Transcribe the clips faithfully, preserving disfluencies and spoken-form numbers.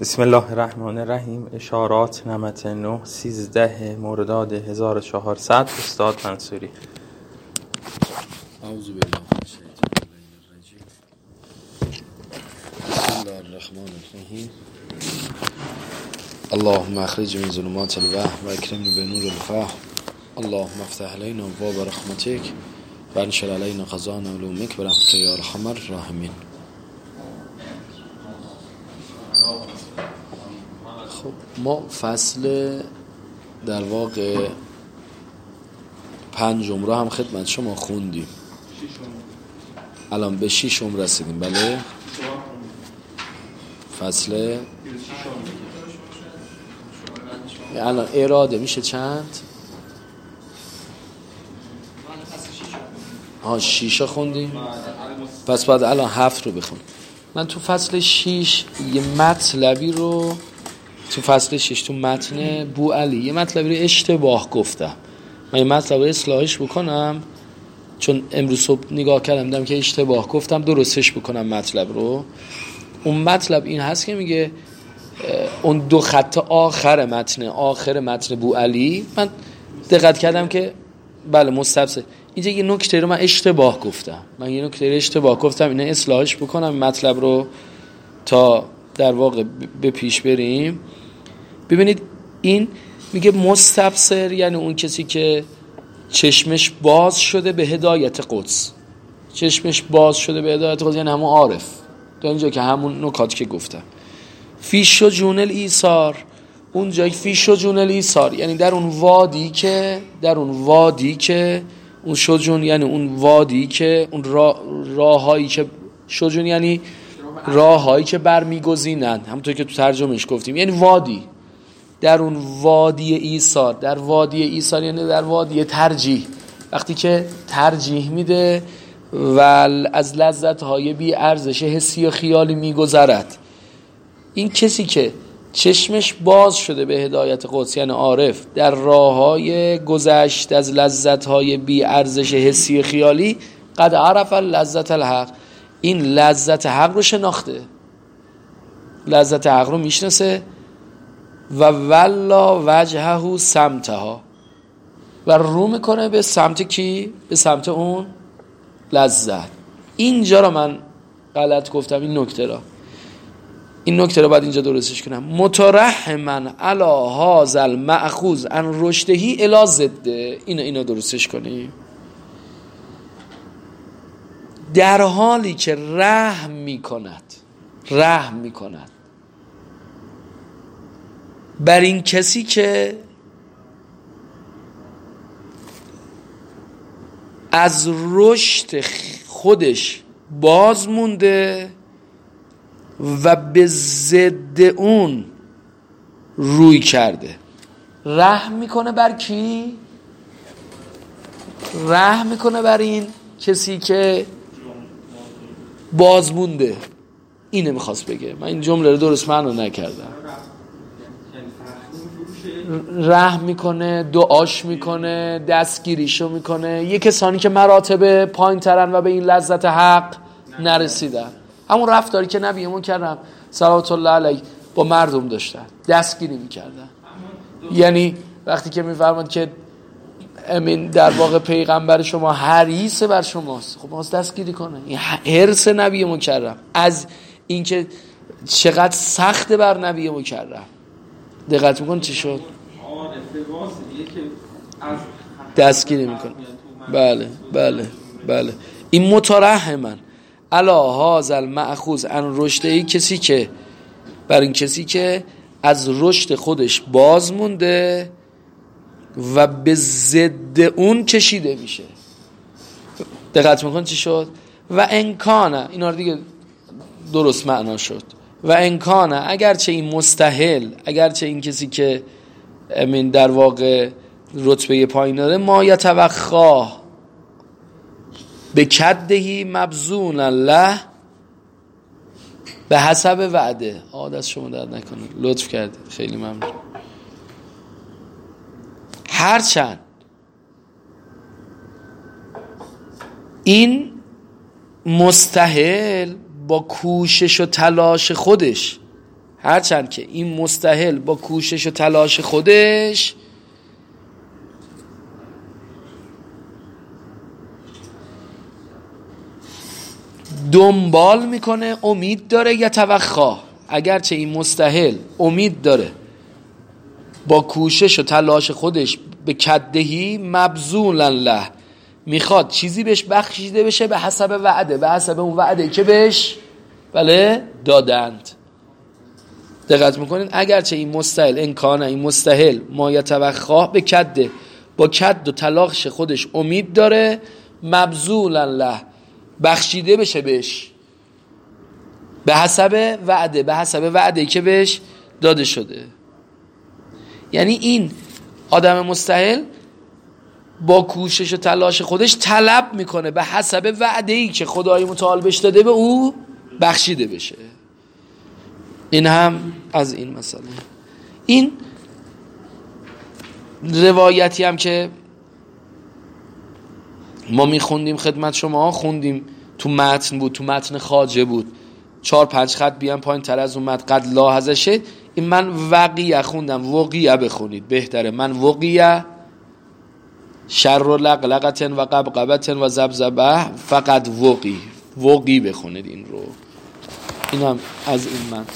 بسم الله الرحمن الرحیم. اشارات نمط نه سیزده مرداد هزار و چهارصد. استاد منصوری. اعوذ بالله من الشیطان الرجیم. بسم الله الرحمن الرحیم. اللهم اخرج من ظلمات الوهم و اکرمنی بنور الفهم. اللهم افتح علینا ابواب رحمتک و انشر علینا خزائن علومک برحمتک یا ارحم الراحمین. خب ما فصل در واقع پنجم رو هم خدمت شما خوندیم، الان به ششم رسیدیم. بله، فصل الان اراده میشه چند؟ ها شیشا خوندیم، پس بعد الان هفت رو بخونیم. من تو فصل شیش یه مطلبی رو تو فصل شش تو متن بوعلی یه مطلبی رو اشتباه گفتم. من یه مطلب رو اصلاحش بکنم، چون امروز صبح نگاه کردم دیدم که اشتباه گفتم، درستش بکنم مطلب رو. اون مطلب این هست که میگه اون دو خط آخر متن آخر متن بوعلی، من دقت کردم که بله مستبسه اینجا یه نکته رو من اشتباه گفتم. من یه نکته رو اشتباه گفتم، اینه اصلاحش بکنم مطلب رو تا در واقع به پیش بریم. ببینید این میگه مستبصر یعنی اون کسی که چشمش باز شده به هدایت قدس. چشمش باز شده به هدایت قدس یعنی همون عارف. تا اینجا که همون نکات که گفتم. فی شجون الایثار، اون جای فی شجون الایثار یعنی در اون وادی که در اون وادی که اون شجون یعنی اون وادی که اون راه راهایی که شجون یعنی راهایی که برمیگزینند، همونطور که تو ترجمهش گفتیم، یعنی وادی. در اون وادی ایثار، در وادی ایثار یعنی در وادی ترجیح، وقتی که ترجیح میده و از لذت‌های بی ارزش حسی و خیالی میگذرد. این کسی که چشمش باز شده به هدایت قدس یعنی عارف، در راههای گذشت از لذت‌های بی ارزش حسی و خیالی، قد عرف لذت الحق، این لذت حق رو شناخته، لذت حق رو میشناسه. و ولا وجهه سمتها، و رو میکنه به سمت کی؟ به سمت اون لذت. اینجا رو من غلط گفتم، این نکته را این نکته را باید اینجا درستش کنم. مترحما علی هذا المأخوذ عن رشده الی ضده، اینا اینا درستش کنیم. در حالی که رحم میکند رحم میکند بر این کسی که از رشد خودش باز مونده و به ضد اون روی کرده. رحم میکنه بر کی؟ رحم میکنه بر این کسی که باز مونده. اینه میخواست بگه، من این جمله رو درست معنی نکردم. رحم میکنه، دعاش میکنه، دستگیریشو میکنه. یه کسانی که مراتب پایین ترن و به این لذت حق نرسیدن، همون رفتاری که نبیمون کردن صلوات الله علیه با مردم داشتن، دستگیری میکردن. یعنی وقتی که میفرمان که امین در واقع پیغمبر شما حریص بر شماست، خب باز دستگیری کنه. این حرص نبی مکرم از اینکه چقدر سخت بر نبی مکرم. دقت میکن چی شد؟ دستگیری میکنه. بله بله بله. این مترحمن علی هذا المأخوذ عن رشده، کسی که بر این کسی که از رشد خودش باز مونده و به ضد اون کشیده میشه. دقت میکن چی شد؟ و انکانه، اینا رو دیگه درست معنا شد. و انکانه، اگرچه این مستحل، اگرچه این کسی که امین در واقع رتبه پایین داره، ما یتوخا به کدهی مبذون الله به حسب وعده. عادت شما درد نکنه، لطف کردید، خیلی ممنون. هرچند این مستحل با کوشش و تلاش خودش هرچند که این مستحل با کوشش و تلاش خودش دنبال میکنه، امید داره، یا توخا، اگرچه این مستحل امید داره با کوشش و تلاش خودش به کدهی مبذولا له، میخواد چیزی بهش بخشیده بشه به حسب وعده، به حسب اون وعده که بهش بله دادند. دقت میکنین اگرچه این مستحل انکانه این مستحل ما یتوخا به کده، با کد و تلاش خودش امید داره مبذولا له، بخشیده بشه بهش به حسب وعده، به حسب وعده که بهش داده شده. یعنی این آدم مستحل با کوشش و تلاش خودش طلب میکنه به حسب وعده‌ای که خدای متعال بهش داده به او بخشیده بشه. این هم از این مسئله. این روایتی هم که ما میخوندیم خدمت شما، خوندیم تو متن بود، تو متن خواجه بود، چهار پنج خط بیان پایین تر از اون متن قد لاحظشه. این من وقیه خوندم، وقیه بخونید بهتره. من وقیه شر و لقلقتن و قبقبتن و زبزبه فقط وقی وقی بخونید این رو. این هم از این متن.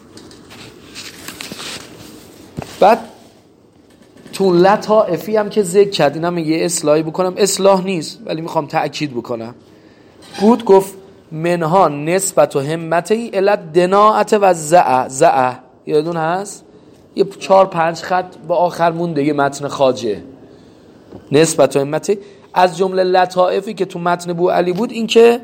بعد تو لطائفی هم که ذکر کرد، اینم یه اصلاحی بکنم، اصلاح نیست ولی میخوام تأکید بکنم. بود گفت منها نسبت و همتی الات دناعت و زعه زعه یادون هست؟ یه چهار پنج خط با آخر مونده یه متن خواجه. نسبت و همتی از جمله لطائفی که تو متن بوعلی بود این که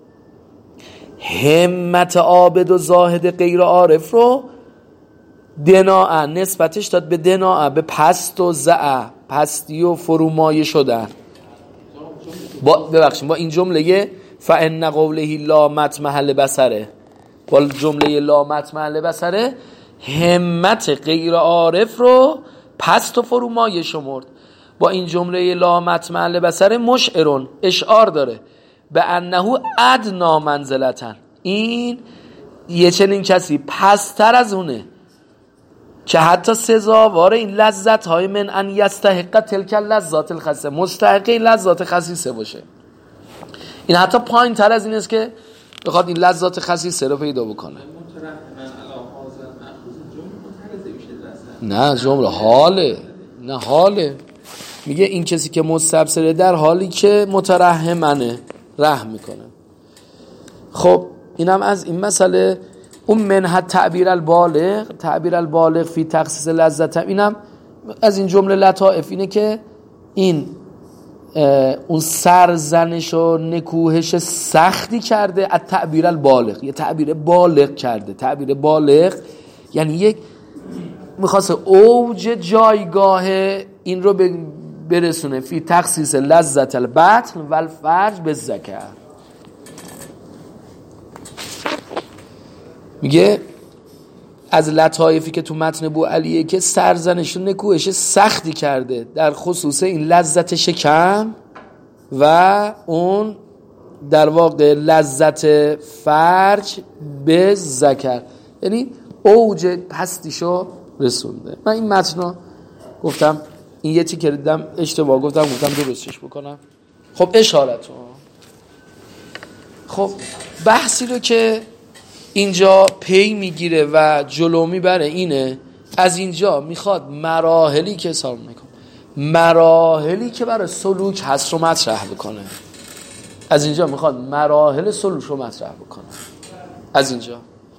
همت عابد و زاهد غیر عارف رو دناعه نسبتش داد به دناعه، به پست و زعه، پستی و فرومایه شدن. با ببخشید با این جمله فان قوله لا مت محل بصره، با جمله لا مت محل بصره همت غیر عارف رو پست و فرومایه شمرد. با این جمله لا مت محل بصره مشعرون اشعار داره به انه ادنا منزلتن، این یه چنین کسی پستر از اونه که حتی سزاوار این لذت های من ان یستحق تلک لذات الخسیسه، مستحق این لذات خسیسه باشه. این حتی پایین تر از این است که بخواد این لذات خسیسه رو پیدا بکنه. نه جمله حاله، نه حاله. میگه این کسی که مستبصره در حالی که مترحمنه، رحم میکنه. خب اینم از این مسئله. اون منحت تعبیر البالغ، تعبیر البالغ فی تخصیص لذت، اینم از این جمله لطائف اینه که این اون سرزنش و نکوهش سختی کرده از تعبیر البالغ، یه تعبیر بالغ کرده. تعبیر بالغ یعنی یک میخواست اوج جایگاه این رو برسونه فی تخصیص لذت البطن و الفرج به ذکر. میگه از لطایفی که تو متن بوعلیه که سرزنش و نکوهش سختی کرده در خصوص این لذت شکم و اون در واقع لذت فرج به ذکر، یعنی اوج پستیشو رسونده. من این متن رو گفتم این یه تیکر دیدم اشتباه گفتم گفتم درستش بکنم. خب اشارتون. خب بحثی رو که اینجا پی میگیره و جلو میبره اینه، از اینجا میخواد مراحلی که حساب میکنه مراحلی که برای سلوک هست رو مطرح بکنه. از اینجا میخواد مراحل سلوک رو مطرح بکنه. از اینجا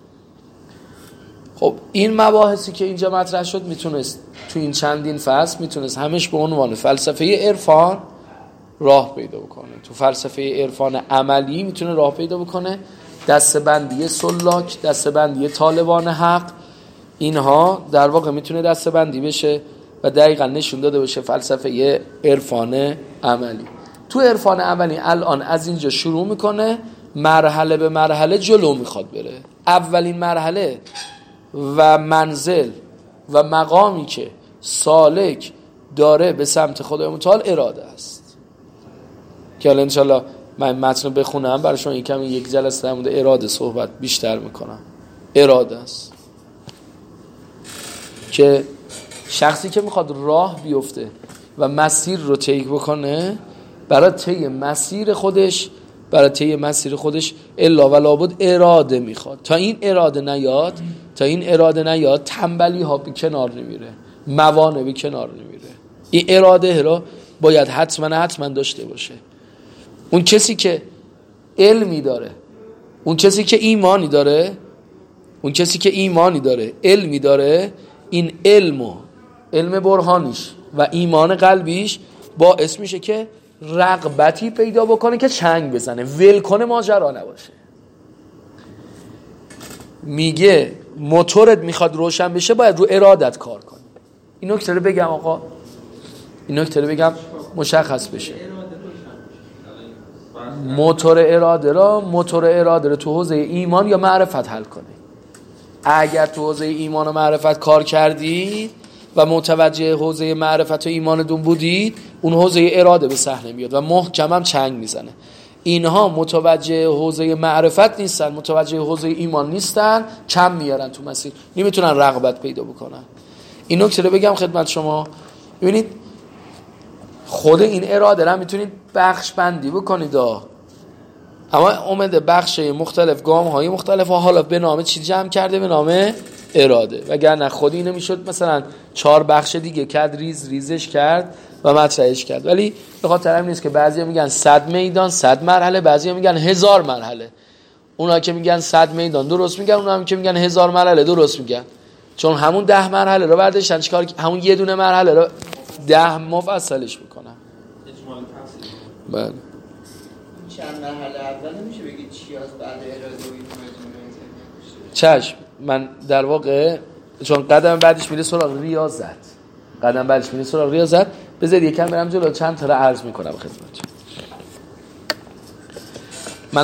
خب این مباحثی که اینجا مطرح شد میتونست تو این چندین فصل میتونست همش به عنوان فلسفه عرفان راه پیدا بکنه. تو فلسفه عرفان عملی میتونه راه پیدا بکنه. دسته‌بندی سلاک، دسته‌بندی طالبان حق، اینها در واقع میتونه دسته‌بندی بشه و دقیقاً نشون داده بشه فلسفه عرفان عملی. تو عرفان عملی الان از اینجا شروع میکنه، مرحله به مرحله جلو میخواد بره. اولین مرحله و منزل و مقامی که سالک داره به سمت خدای متعال اراده است که الان انشالله من متن بخونم برای شما یکم یک جلسه در مورد اراده صحبت بیشتر میکنم. اراده است. که شخصی که میخواد راه بیفته و مسیر رو طی بکنه، برای طی مسیر خودش برای طی مسیر خودش الا و لابد اراده میخواد. تا این اراده نیاد تا این اراده نیاد تنبلی ها به کنار نمیره، موانع به کنار نمیره. این اراده رو باید حتما حتما داشته باشه. اون کسی که علمی داره، اون کسی که ایمانی داره اون کسی که ایمانی داره علمی داره، این علمو علم برهانیش و ایمان قلبیش باعث میشه که رغبتی پیدا بکنه که چنگ بزنه، ول کنه، ماجرا نباشه. میگه موتورت میخواد روشن بشه باید رو ارادت کار کنی. این نکته رو بگم آقا، این نکته رو بگم مشخص بشه. موتور اراده را موتور اراده را تو حوزه ایمان یا معرفت حل کنی. اگر تو حوزه ایمان و معرفت کار کردید و متوجه حوزه معرفت و ایماندون بودید، اون حوزه اراده به صحنه میاد و محکم هم چنگ میزنه. اینها متوجه حوزه معرفت نیستن، متوجه حوزه ایمان نیستن، کم میارن تو مسیر، نمیتونن رغبت پیدا بکنن. این نکته رو بگم خدمت شما. ببینید خود این اراده رو میتونید بخش بندی بکنید، اما اومده بخش مختلف، گام های مختلف و حالا به نام چی جمع کرده؟ به نام اراده. وگرنه خود اینو میشد مثلا چهار بخش دیگه کرد، ریز ریزش کرد و مطرحش کرد. ولی به خاطر همین نیست که بعضیا میگن صد میدان صد مرحله، بعضیا میگن هزار مرحله. اونا که میگن صد میدان درست میگن، اونا هم که میگن هزار مرحله درست میگن، چون همون ده مرحله رو برداشتن چیکار، همون یه دونه مرحله رو ده مفصلش میکنن. بله. چند مرحله اول نمیشه بگید چی از بعد اراده و ایمان؟ چشم. من در واقع چون قدم بعدش میره سراغ ریاضت، قدم بعدش میره سراغ ریاضت، بذارید یکم برم جلو چند تا رو عرض میکنم خدمتتون. من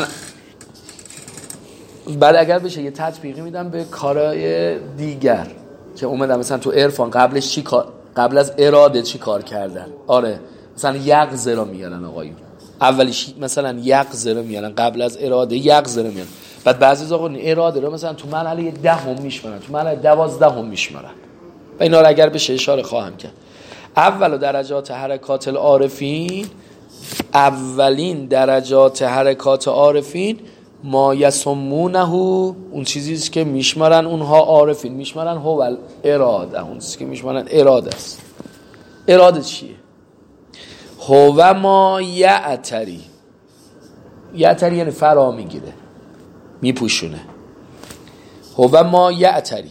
بعد اگر بشه یه تطبیقی میدم به کارهای دیگر که اومدم، مثلا تو عرفان قبلش چی کار، قبل از اراده چی کار کردن. آره مثلا یقظه رو میارن آقایون، اولیش مثلا یقظه رو میارن، قبل از اراده یقظه رو میارن. بعد بعضی آقا اراده رو مثلا تو مرحله دهم میشمارن، تو مرحله دوازدهم میشمارن. و اینا رو اگر بشه اشاره خواهم کرد. اول درجات حرکات العارفین، اولین درجات حرکات عارفین ما یسمونه، اون چیزیست که میشمارن اونها عارفین میشمارن هو اراده، اون چیزی که میشمارن اراده است. اراده چیه؟ هو ما یعتری، یعتری یعنی فرا میگیره، میپوشونه. هو ما یعتری،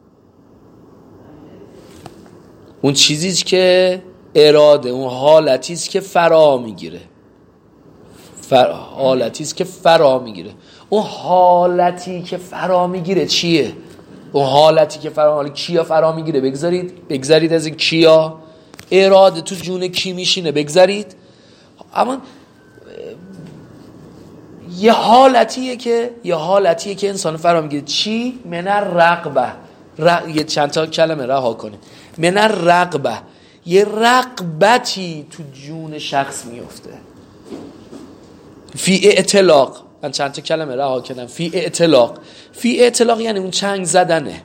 اون چیزیست که اراده، اون حالتیست که فرا میگیره، فر... حالتیست که فرا میگیره. اون حالتی که فرا میگیره چیه؟ اون حالتی که فرا میگیره کیا فرا میگیره؟ بگذارید بگذارید از این کیا، اراده تو جون کی میشینه؟ بگذارید. اما یه حالتیه که یه حالتیه که انسان فرا میگیره. چی؟ من رغبه. ر... یه چند تا کلمه رها کنه. من رغبه، یه رغبتی تو جون شخص میفته. فی اطلاق، من چند تا کلمه رها کردم. فی اطلاق، فی اطلاق یعنی اون چنگ زدنه،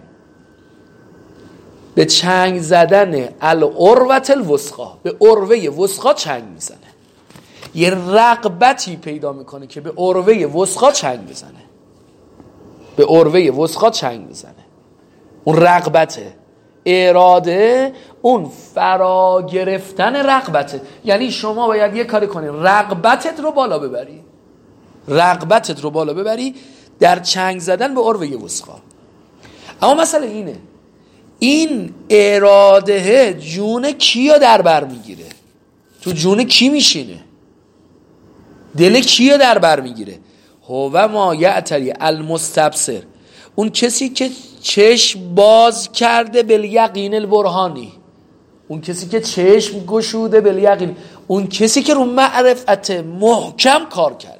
به چنگ زدن العروة الوثقی، به عروه وثقی چنگ میزنه. یه رغبتی پیدا میکنه که به عروه وثقی چنگ بزنه، به عروه وثقی چنگ میزنه. اون رغبته. اراده اون فرا گرفتن رغبته. یعنی شما باید یه کاری کنی رغبتت رو بالا ببری، رغبتت رو بالا ببری در چنگ زدن به عروه وثقی. اما مسئله اینه، این اراده جون کیو در بر میگیره؟ تو جون کی میشینه؟ دل کیو در بر میگیره؟ هو ما یعتری المستبصر، اون کسی که چشم باز کرده بالیقین البرهانی، اون کسی که چشم گشوده بالیقین، اون کسی که رو معرفت محکم کار کرده،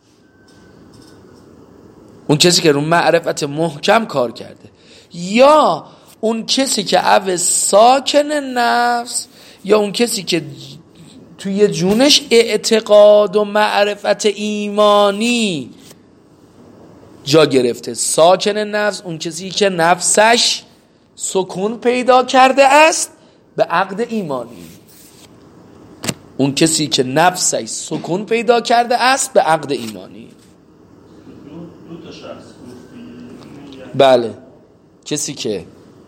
اون کسی که رو معرفت محکم کار کرده. یا اون کسی که او ساکن نفس، یا اون کسی که توی جونش اعتقاد و معرفت ایمانی جا گرفته. ساکن نفس اون کسی که نفسش سکون پیدا کرده است به عقد ایمانی. اون کسی که نفسش سکون پیدا کرده است به عقد ایمانی. دو تا شخص. بله، کسی که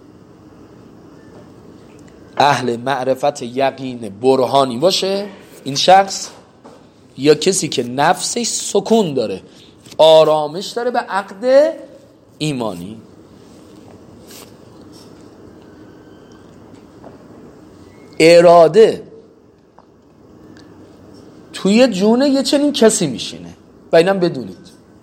اهل معرفت یقین برهانی باشه این شخص، یا کسی که نفسش سکون داره، آرامش داره به عقد ایمانی. اراده توی جون یه چنین کسی میشینه و اینم بدونید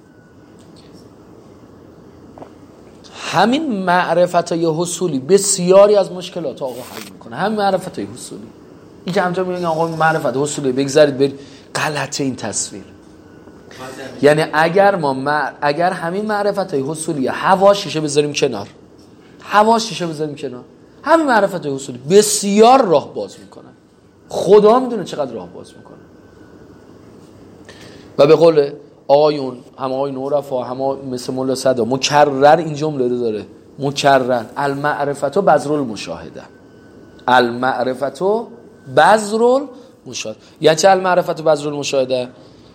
همین معرفتای حصولی بسیاری از مشکلات آقا حل میکنه. همین معرفتای حصولی، این که همجا میگن آقا معرفت حصولی بگذارید برید، غلطه این تصویر. یعنی اگر ما مع... اگر همین معرفتای حصولی هوا شیشه بذاریم کنار، هوا شیشه بذاریم کنار، همین معرفتای حصولی بسیار راه باز میکنن. خدا میدونه چقدر راه باز میکنه. و به قول آقایون، هم آقای نورفا، هم مثل مولا صدا، مکرر این جمله رو داره، مکرر: المعرفت و بذر المشاهده. المعرفت و بذر المشاهده. یعنی چه المعرفت و بذر المشاهده؟ مشاهده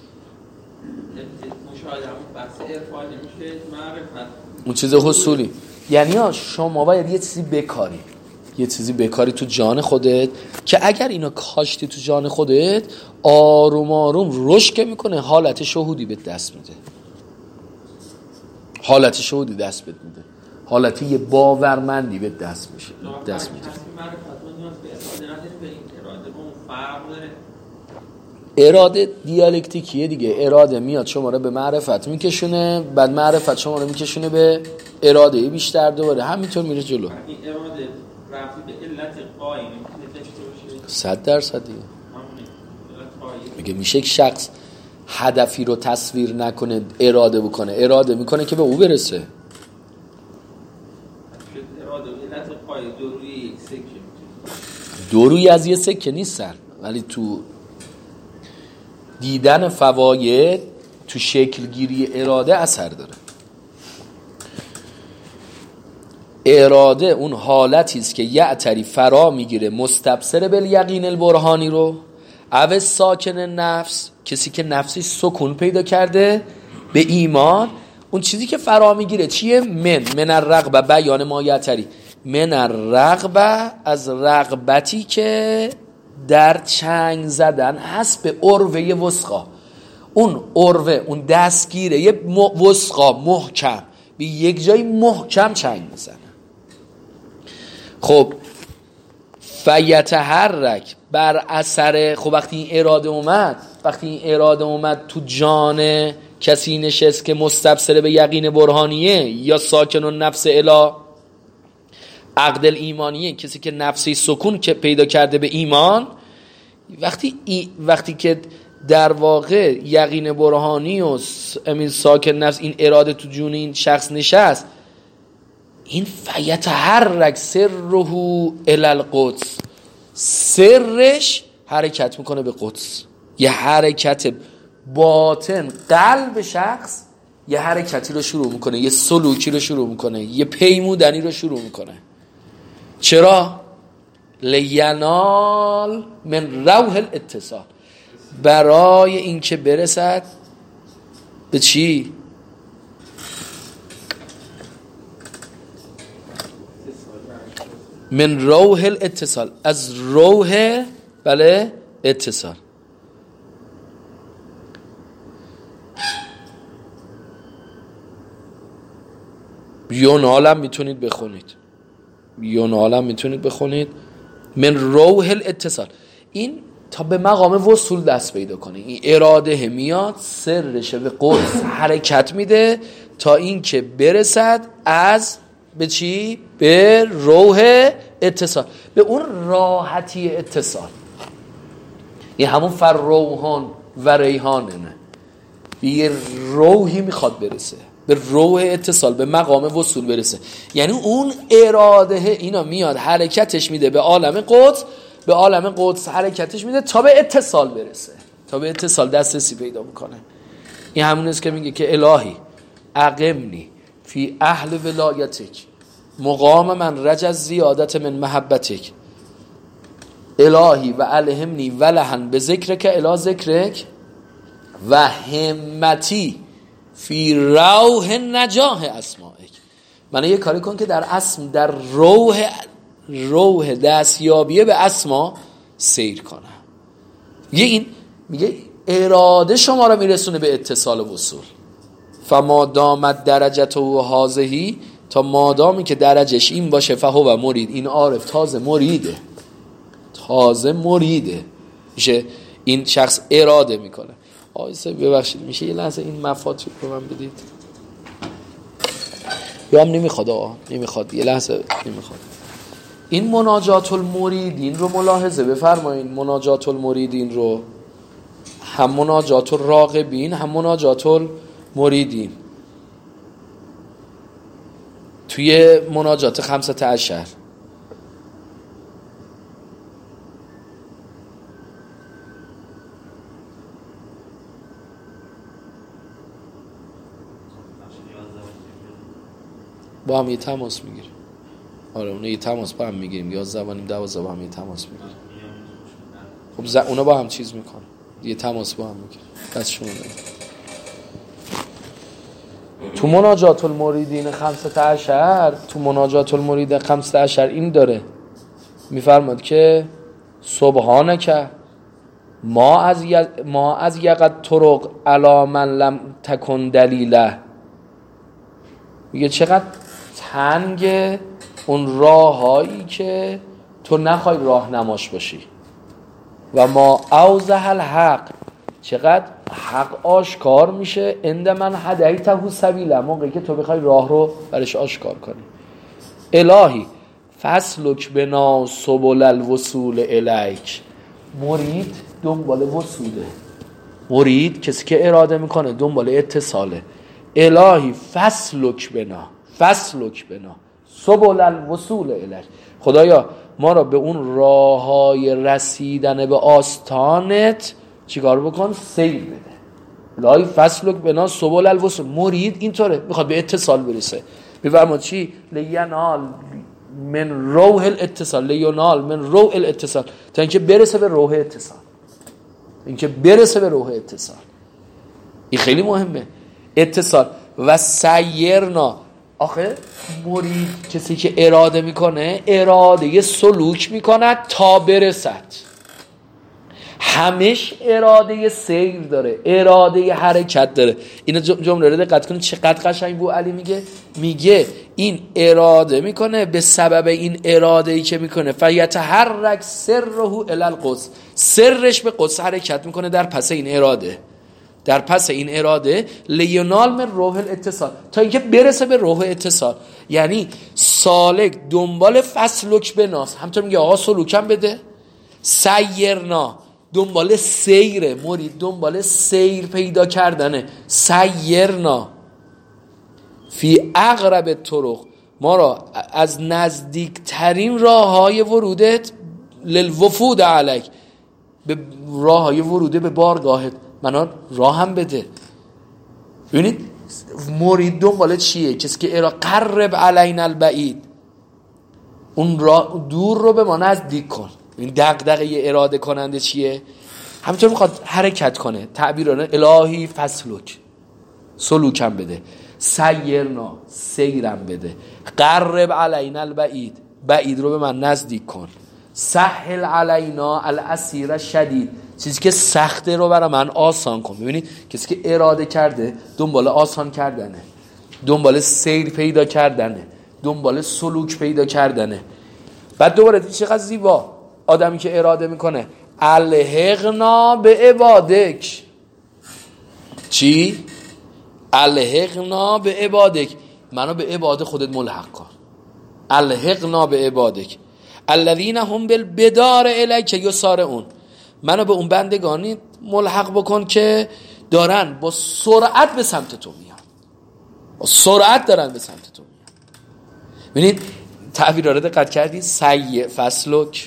همون بحث عرفانی میشه، معرفت اون چیز حصولی. یعنی شما باید یه چیزی بکاری، یه چیزی بکاری تو جان خودت که اگر اینو کاشتی تو جان خودت، آروم آروم رشد میکنه، حالت شهودی به دست میده، حالت شهودی دست بهت میده، حالت یه باورمندی به دست میشه، دست میده. اراده دیالکتیکیه دیگه. اراده میاد شما رو به معرفت میکشونه، بعد معرفت شما رو میکشونه به اراده بیشتر، دوباره همینطور میره جلو. این اراده رفتی به علت قایم صد درصد دیگه. میگه میشه یک شخص هدفی رو تصویر نکنه، اراده بکنه، اراده میکنه که به او برسه. اراده علت قایم دو روی یک سکه، دو روی از یه سکه نیستن، ولی تو دیدن فواید، تو شکل گیری اراده اثر داره. اراده اون حالتی است که یعتری فرا میگیره مستبصر بالیقین البرهانی رو، او ساکن نفس، کسی که نفسی سکون پیدا کرده به ایمان، اون چیزی که فرا میگیره چیه؟ من من الرغبه، بیان ما یعتری من الرغبه، از رغبتی که در چنگ زدن هست به عروه وثقا. اون عروه، اون دستگیره یه وثقا محکم، به یک جای محکم چنگ میزنه. خب فیتحرک بر اثر، خب وقتی این اراده اومد، وقتی این اراده اومد تو جان کسی نشست که مستبصر به یقین برهانیه یا ساکن النفس الی عقد ایمانیه، کسی که نفسی سکون که پیدا کرده به ایمان، وقتی ای وقتی که در واقع یقین برهانی و امین ساکن نفس، این اراده تو جون این شخص نشست، این فیتحرک سره الی القدس، سرش حرکت میکنه به قدس. یه حرکت باطن، قلب شخص یه حرکتی رو شروع میکنه، یه سلوکی رو شروع میکنه، یه پیمودنی رو شروع میکنه. چرا؟ لینال من روح الاتصال، برای اینکه برسد به چی؟ من روح الاتصال، از روح بله اتصال. یونالم میتونید بخونید، یونالم میتونید بخونید. من روح الاتصال، این تا به مقام وصول دست پیدا کنه. این اراده میاد سرش به قدس حرکت میده تا این که برسد از به چی؟ به روح اتصال، به اون راحتی اتصال. این همون فروحان و ریحانه، به یه روحی میخواد برسه، به روح اتصال، به مقام وصول برسه. یعنی اون اراده اینا میاد حرکتش میده به عالم قدس، به عالم قدس حرکتش میده تا به اتصال برسه، تا به اتصال دسترسی پیدا میکنه. این همون است که میگه که الهی اقمنی فی اهل ولایتک مقام من رجز زیادت من محبتک الهی و الهمنی ولهن به ذکرک اله ذکرک و همتی فی روح نجاح اسمائک. من یه کاری کن که در اسم در روح روح دستیابیه به اسما سیر کنم. میگه این میگه اراده شما رو میرسونه به اتصال و وصول. فما دامت درجت و هازهی، تا مادامی که درجش این باشه فهو مرید، این عارف تازه مریده، تازه مریده میشه. این شخص اراده میکنه. آیسا ببخشید میشه یه لحظه این مفاتیح رو من بدید؟ یا هم نمیخواد؟ آقا نمیخواد، یه لحظه نمیخواد. این مناجات المریدین رو ملاحظه بفرمایید. مناجات المریدین رو هم مناجات الراغبین هم مناجات المریدین توی مناجات خمسة عشر با هم یه تماس میگیریم. آره اونه یه تماس با هم میگیریم، یازده و نیم دوازده با هم یه تماس میگیریم. خب ز... اونا با هم چیز میکنن، یه تماس با هم میگیریم. دستشون رو تو مناجات المریدین خمسة عشر تو مناجات المریدین خمسة عشر این داره میفرماد که سبحانک ما از ی... ما از یقد طرق علی من لم تکن دلیله. میگه چقدر تنگ اون راهایی که تو نخوای راهنماش باشی. و ما اوضح الحق، چقدر حق آشکار میشه عند من هدیته سبیله، موقعی که تو بخوای راه رو برش آشکار کنی. الهی فسلک بنا سبل الوصول الیک. مرید دنبال وصوله، مرید کسی که اراده میکنه دنبال اتصاله. الهی فسلک بنا فسلک بنا سبل الوصول الیک. خدایا ما را به اون راههای رسیدن به آستانت چیکار بکن؟ سیر بده. الهی فسلک بنا سبل الوصول. مرید اینطوره، میخواد به اتصال برسه. میفرماد چی؟ لینال من روح الاتصال، لینال من روح الاتصال، تا اینکه برسه به روح اتصال، اینکه برسه به روح اتصال. این خیلی مهمه، اتصال. و سیرنا، آخه مرید کسی که اراده میکنه اراده سلوک میکنه تا برسد. همش اراده سیر داره، اراده حرکت داره. این جمله رو دقت کنید چقدر قشنگ بو علی میگه. میگه این اراده میکنه، به سبب این اراده ای که میکنه فیتحرک سره الی القدس، سرش به قدس حرکت میکنه در پس این اراده، در پس این اراده لینال من روح الاتصال، تا اینکه برسه به روح اتصال. یعنی سالک دنبال فسلک بناس، همطور میگه آقا سلوکم بده. سیرنا دنبال سیره، مرید دنبال سیر پیدا کردنه. سیرنا فی اقرب طرق، ما را از نزدیکترین راههای ورودت للوفود علیک، به راههای وروده به بارگاهت منو راه هم بده. ببینید مرید دنبال چیه؟ کسی که ارا قرب علینا البعید، اون را دور رو به ما نزدیک کن. این دغدغه اراده کننده چیه؟ همینطور میخواد حرکت کنه. تعبیرانه الهی فسلک، سلوکم بده. سیرنا سیرم بده. قرب علینا البعید، بعید رو به من نزدیک کن. سهل علینا العسیر شدید، چیزی که سخته رو برای من آسان کن. ببینید کسی که اراده کرده دنبال آسان کردنه، دنبال سیر پیدا کردنه، دنبال سلوک پیدا کردنه. بعد دوباره چقدر زیبا آدمی که اراده میکنه الحقنا به عبادک. چی؟ الحقنا به عبادک، منو به عباد خودت ملحق کن. الحقنا به عبادک الذین هم بالبدار الیک یسارعون، منو به اون بندگانی ملحق بکن که دارن با سرعت به سمت تو میان، با سرعت دارن به سمت تو میان. ببینید تعبیر رو دقت کردید؟ سی فسلک،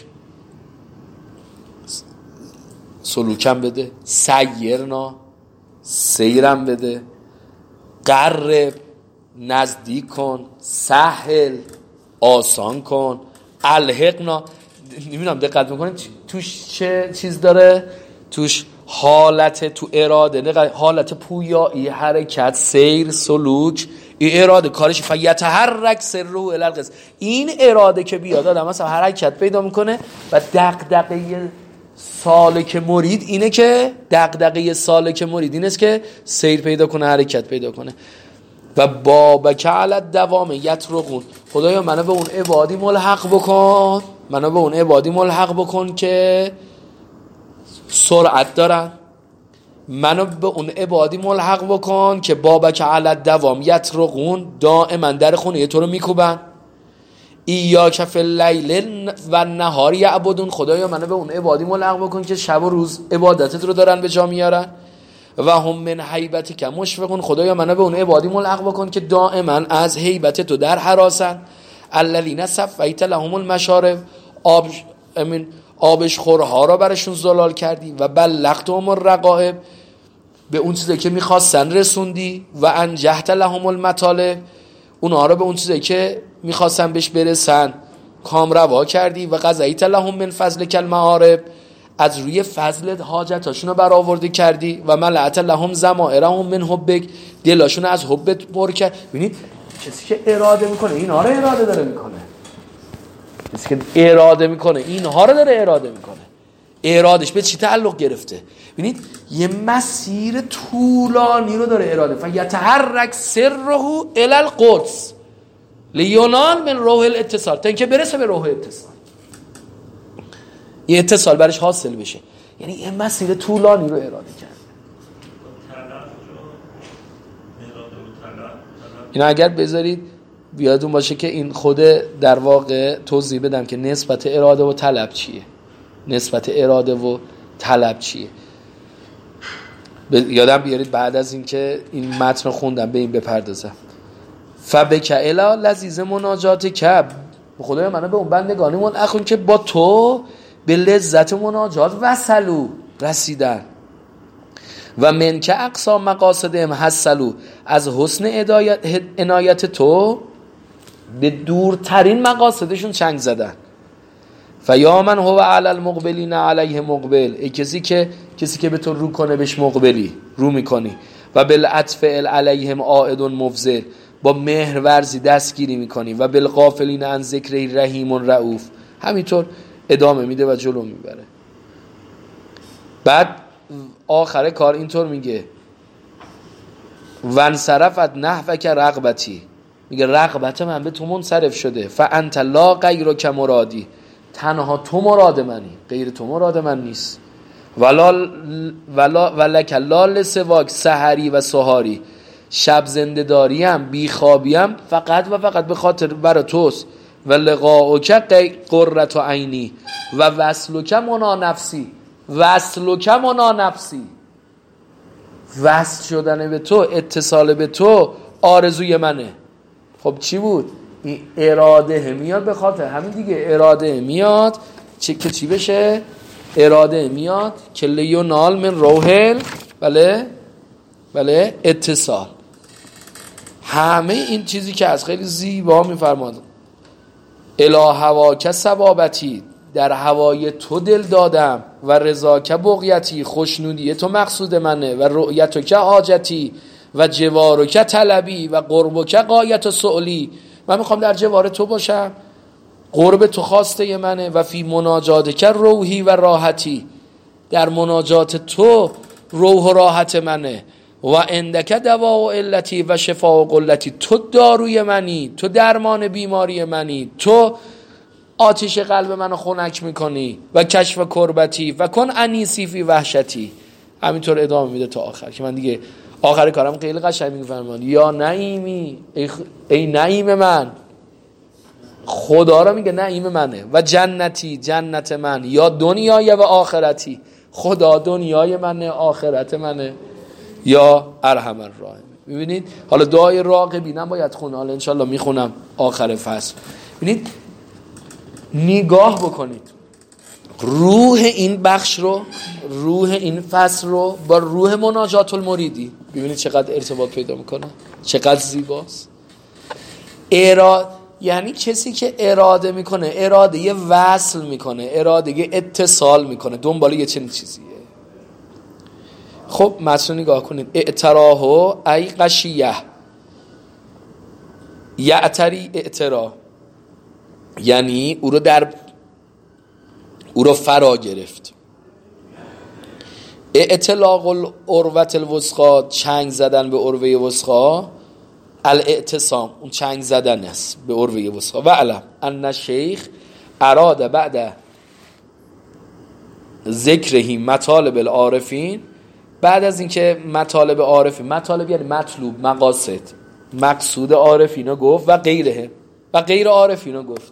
سلوکم بده. سیرنا سیرم بده. قرب نزدیک کن. سهل آسان کن. الحقنا، نمیدونم دقت میکنید توش چه چیز داره؟ توش حالت، تو اراده حالت پویایی، حرکت، سیر، سلوک. این اراده کارش فیتحرک سره الی القدس. این اراده که بیاد آدم مثلا حرکت پیدا میکنه و دغدغه سالک مرید اینه که دغدغه سالک مرید اینه که سیر پیدا کنه، حرکت پیدا کنه. و بابک علی الدوام یطرقون. خدایا منو به اون عبادی ملحق بکن، منو به اون عبادی ملحق بکن که سرعت دارن. منو به اون عبادی ملحق بکن که بابک علی الدوام یطرقون، دائما در خونه تو رو میکوبن. ایاک فی اللیل و نهار یعبدون. خدایا منو به اون عبادی ملحق بکن که شب و روز عبادتت رو دارن به جا میارن. و هم من هیبتک مشفقون. خدایا منو به اون عبادی ملحق بکن که دائما از هیبت تو در حراسن. الذین صفیت لهم المشارب. آب امین آبش خورها را برشون زلال کردی. و بلغتهم الرغائب. به اون چیزی که میخواستن رسوندی. و انجحت لهم المطالب. اونها رو به اون چیزی که میخواستن بهش برسن کامروا کردی. و قضیت لهم من فضلک المعارب. از روی فضلت حاجتاشون رو برآورده کردی. و ملأت لهم ضمائرهم من حبک. دلاشون از حبت پر کرد. ببینید کسی که اراده میکنه اینها رو اراده داره میکنه. کسی که اراده میکنه اینها رو داره اراده میکنه. ارادش به چی تعلق گرفته؟ ببینید یه مسیر طولانی رو داره اراده. فیتحرک سره الی القدس لیونال من روح الاتصال. تا اینکه برسه به روح اتصال، یه اتصال برش حاصل بشه. یعنی یه مسیر طولانی رو اراده کرده. اینا اگر بذارید بیادون باشه که این خود در واقع توضیح بدم که نسبت اراده و طلب چیه. نسبت اراده و طلب چیه یادم بیارید بعد از این که این متن خوندم به این بپردازم. فبک الا لذیذ مناجات کب. خدایا منو به اون بندگانی من اخون که با تو به لذت مناجات وصلو رسیدن. و من که اقصا مقاصدهم حصلو. از حسن عنایت تو به دورترین مقاصدشون چنگ زدن. فیا من هو علی المقبلین علیه مقبل. ای کسی که کسی که به تو رو کنه بهش مقبلی، رو میکنی. و بالعطف علیهم عائد مفضل. با مهر ورزی دستگیری میکنی. و بالغافلین عن ذکر رحیم رؤوف. همینطور ادامه میده و جلو میبره. بعد آخر کار اینطور میگه وانصرفت نحوک رغبتی. میگه رغبت من به تو منصرف شده. فانت لا غیرک مرادی. تنها تو مراد منی، غیر تو مراد من نیست. ولا ولا ولک لا لسواک سحری و سحاری. شب زنده داریم بی خوابیم فقط و فقط به خاطر برای توست. و لقاؤک قرة عینی. و وصلک منا نفسی. وصلک منا نفسی. وصل شدن به تو، اتصال به تو آرزوی منه. خب چی بود؟ این اراده میاد به خاطر همین دیگه. اراده میاد چه که چی بشه؟ اراده میاد که لیونال من روحل بله بله اتصال. همه این چیزی که از خیلی زیبا میفرماد الی هواک ثوابتی. در هوای تو دل دادم. و رضاک بغیتی. خوشنودی تو مقصود منه. و رؤیتک حاجتی. و جوارک طلبی. و قربک غایت سؤلی. من میخوام در جوار تو باشم، قرب تو خواسته منه. و فی مناجاتک روحی و راحتی. در مناجات تو روح و راحت منه. و عندک دوا و علتی و شفا و قلتی. تو داروی منی، تو درمان بیماری منی، تو آتش قلب منو خنک میکنی. و کشف کربتی و کن انیسی فی وحشتی. همینطور ادامه میده تا آخر که من دیگه آخر کارم خیلی قشنگ میفرمان یا نعیمی، ای, خ... ای نعیم من. خدا را میگه نعیم منه. و جنتی، جنت من. یا دنیای و آخرتی. خدا دنیای منه، آخرت منه. یا ارحم الراحمین. میبینید حالا دعای راغبین هم باید خونه. حالا انشالله میخونم آخر فصل. ببینید نگاه بکنید روح این بخش رو، روح این فصل رو با روح مناجات المریدی. ببینید چقدر ارتباط پیدا میکنه، چقدر زیباست. اراد یعنی کسی که اراده میکنه، اراده یه وصل میکنه، اراده یه اتصال میکنه، دنبال یه چنین چیزیه. خب متن نگاه کنید. اعتراهو ای قشیه، یعتری اعترا یعنی او رو در او رو فرا گرفت. اعتلاق العروة الوثقی، چنگ زدن به عروه وثقی، الاعتصام اون چنگ زدن است به عروه وثقی. و علم ان شیخ اراد بعد ذکرهی مطالب العارفین، بعد از اینکه مطالب عارفین، مطالب یعنی مطلوب، مقاصد، مقصود عارفینو گفت و غیره و غیر عارفینو گفت.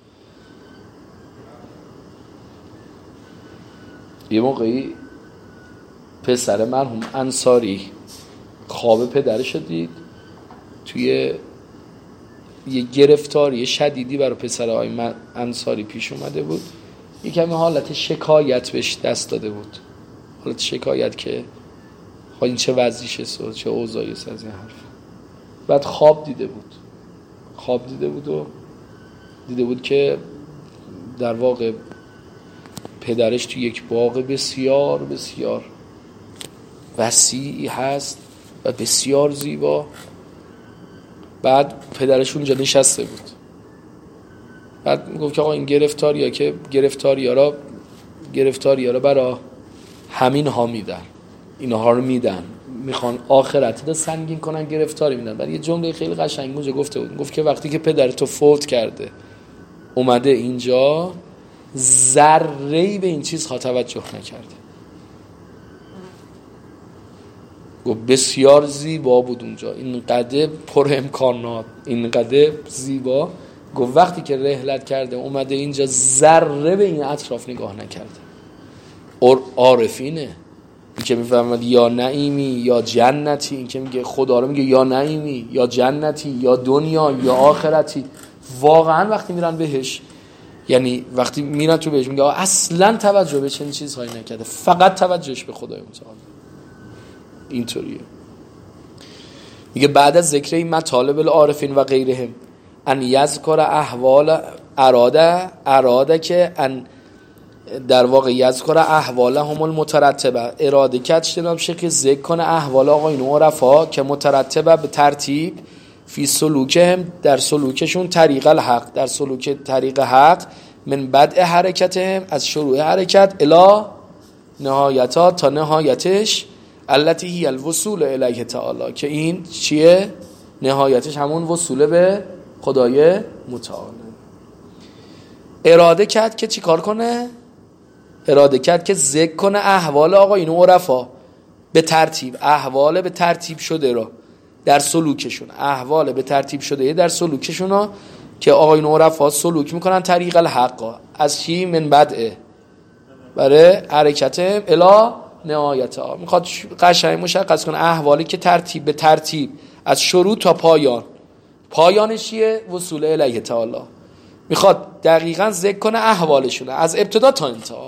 یه موقعی پسر مرحوم انصاری خواب پدرش دید، توی یه گرفتاری شدیدی برای پسرهای انصاری پیش اومده بود، یه کمی حالت شکایت بهش دست داده بود، حالت شکایت که خواهی این چه وضعیشه، چه اوضاعیست از این حرف. بعد خواب دیده بود، خواب دیده بود و دیده بود که در واقع پدرش توی یک باغ بسیار بسیار وسیعی هست و بسیار زیبا. بعد پدرش اونجا نشسته بود. بعد میگفت که آقا این گرفتاریا که گرفتاریارا گرفتاریارا برا همین ها میدن، اینها رو میدن، میخوان آخرت رو سنگین کنن، گرفتاری میدن. بعد یه جمله خیلی قشنگ اونجا گفته بود، گفت که وقتی که پدر تو فوت کرده اومده اینجا، ذره‌ای به این چیز ها توجه نکرده. گفت بسیار زیبا بود اونجا، اینقدر پر امکانات، اینقدر زیبا. گفت وقتی که رحلت کرده اومده اینجا، ذره به این اطراف نگاه نکرده. اور عارفینه این که میفهمد یا نعیمی یا جنتی، این که میگه خدا رو میگه یا نعیمی یا جنتی یا دنیا یا آخرتی. واقعا وقتی میرن بهش، یعنی وقتی میرن تو بهش، میگه اصلا توجه به چنین چیزهایی نکرده، فقط توجهش به خدای متعال. اینطوریه. میگه بعد از ذکر این مطالب العارفین و غیرهم ان یذکر احوال اراده اراده که ان در واقع یذکر احوالهم المترتبه، اراده کرد جناب شیخ که ذکر کنه احوال آقایون عرفا که مترتبه به ترتیب فی سلوکهم، در سلوکشون، طریق الحق، در سلوک طریق حق، من بدء حرکتهم، از شروع حرکت، الی نهایتا، تا نهایتش، التی هی الوصول الیه تعالی، که این چیه؟ نهایتش همون وصول به خدای متعال. اراده کرد که چی کار کنه؟ اراده کرد که ذکر کنه احوال آقایون عرفا به ترتیب، احوال به ترتیب شده رو در سلوکشون، احوال به ترتیب شده در سلوکشون ها که آقایون عرفا سلوک میکنن طریق الحق، از چی؟ من بدء، برای حرکت الی نهایت ها. میخواد قشنگ مشخص کنه احوالی که ترتیب به ترتیب از شروع تا پایان، پایانش چیه؟ وصول الیه تعالی. میخواد دقیقاً ذکر کنه احوالشونه از ابتدا تا انتها.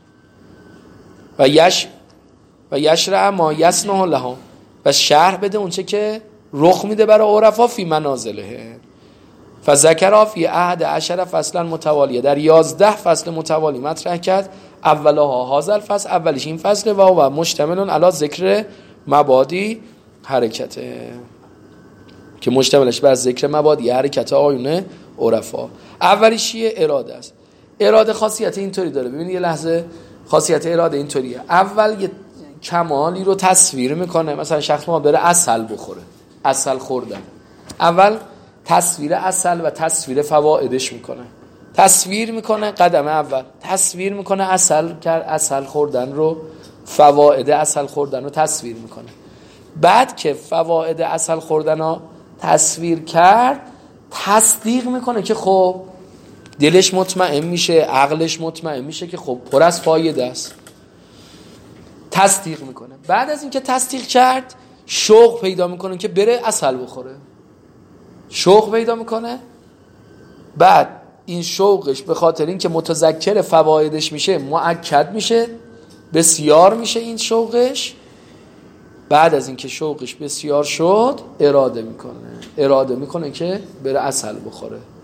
و یش و یشرع ما یسنه لهم، و شرح بده اونچه که رخ میده برای عرفا فی منازله. فذکر فی احد عشر فصلا متوالیه، در یازده فصل متوالی مطرح کرد. اولها هذا الفصل، اولش این فصل، و هو مشتمل علی ذکر مبادی حرکته، که مشتملش بر ذکر مبادی حرکت آیونه عرفا. اولیش چیه؟ اراده است. اراده خاصیت اینطوری داره، ببینید یه لحظه، خاصیت اراده اینطوریه. اول یه کمالی رو تصویر میکنه، مثلا شخص ما بره عسل بخوره، عسل خوردن، اول تصویر عسل و تصویر فوائدش میکنه، تصویر میکنه قدم اول، تصویر میکنه عسل کرد، عسل خوردن رو، فواید عسل خوردن رو تصویر میکنه. بعد که فواید عسل خوردن رو تصویر کرد، تصدیق میکنه که خب دلش مطمئن میشه، عقلش مطمئن میشه که خب پر از فایده است، تصدیق میکنه. بعد از اینکه تصدیق کرد، شوق پیدا میکنه که بره عسل بخوره، شوق پیدا میکنه. بعد این شوقش به خاطر اینکه متذکر فوایدش میشه، مؤکد میشه، بسیار میشه این شوقش. بعد از اینکه شوقش بسیار شد، اراده میکنه، اراده میکنه که بره عسل بخوره.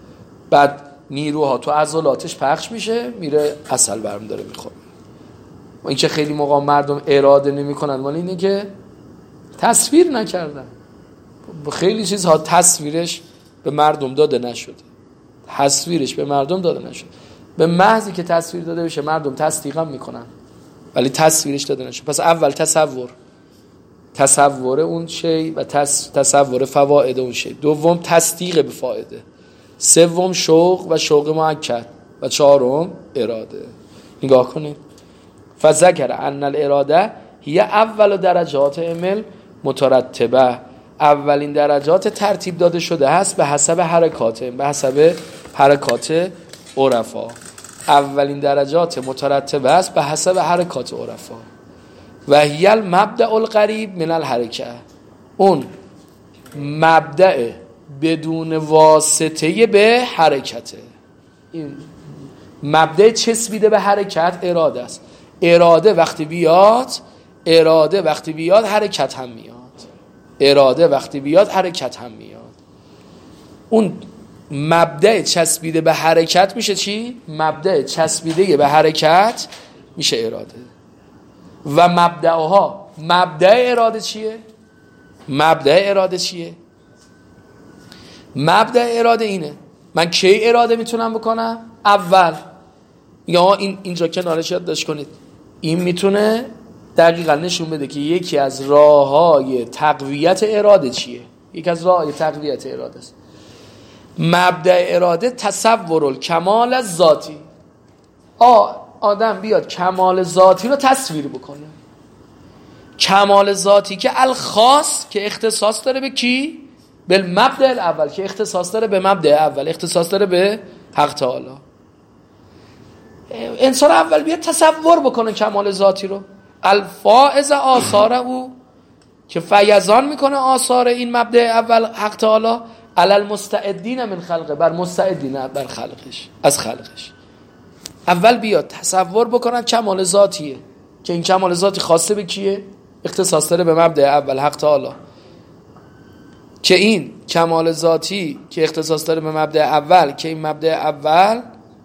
بعد نیروها تو عضلاتش پخش میشه، میره عسل برم داره میخوره. این که خیلی موقع مردم اراده نمیکنن مال اینه که تصویر نکردن. خیلی چیزها تصویرش به مردم داده نشده، تصویرش به مردم داده نشده. به محضی که تصویر داده بشه مردم تصدیقم میکنن، ولی تصویرش داده نشده. پس اول تصور، تصور اون شی و تص... تصور فواید اون شی. دوم تصدیق به فایده. سوم شوق و شوق مؤکد. و چهارم اراده. نگاه کنید. فذکر ان الاراده هی اول درجات عمل مترتبه، اولین درجات ترتیب داده شده هست به حسب حرکات، به حسب حرکات عرفا. اولین درجات مترتبه است به حسب حرکات عرفا. و هی المبدأ القریب من الحرکه، اون مبدأ بدون واسطه به حرکته. این مبدأ چسبیده به حرکت اراده است. اراده وقتی بیاد، اراده وقتی بیاد حرکت هم میاد. اراده وقتی بیاد حرکت هم میاد. اون مبدأ چسبیده به حرکت میشه چی؟ مبدأ چسبیده به حرکت میشه اراده. و مبدأها، مبدأ اراده چیه؟ مبدأ اراده چیه؟ مبدأ اراده اینه من کی اراده میتونم بکنم؟ اول یا این اینجا کنارش یادداشت کنید. این میتونه دقیقاً نشون بده که یکی از راه‌های تقویت اراده چیه. یکی از راه‌های تقویت اراده است مبدأ اراده تصور الکمال الذاتی. آ آدم بیاد کمال ذاتی رو تصویر بکنه. کمال ذاتی که الخاص، که اختصاص داره به کی؟ به مبدأ الاول، که اختصاص داره به مبدأ اول، اختصاص داره به حق تعالی. انسان اول بیاد تصور بکنه کمال ذاتی رو. الفائز آثار او، که فیضان میکنه آثار این مبدأ اول حق تعالی علی المستعدین من خلقه، بر مستعدین بر خلقش، از خلقش. اول بیاد تصور بکنن کمال ذاتیه، که این کمال ذاتی خاصه به کیه؟ اختصاص داره به مبدأ اول حق تعالی. که این کمال ذاتی که اختصاص داره به مبدأ اول، که این مبدأ اول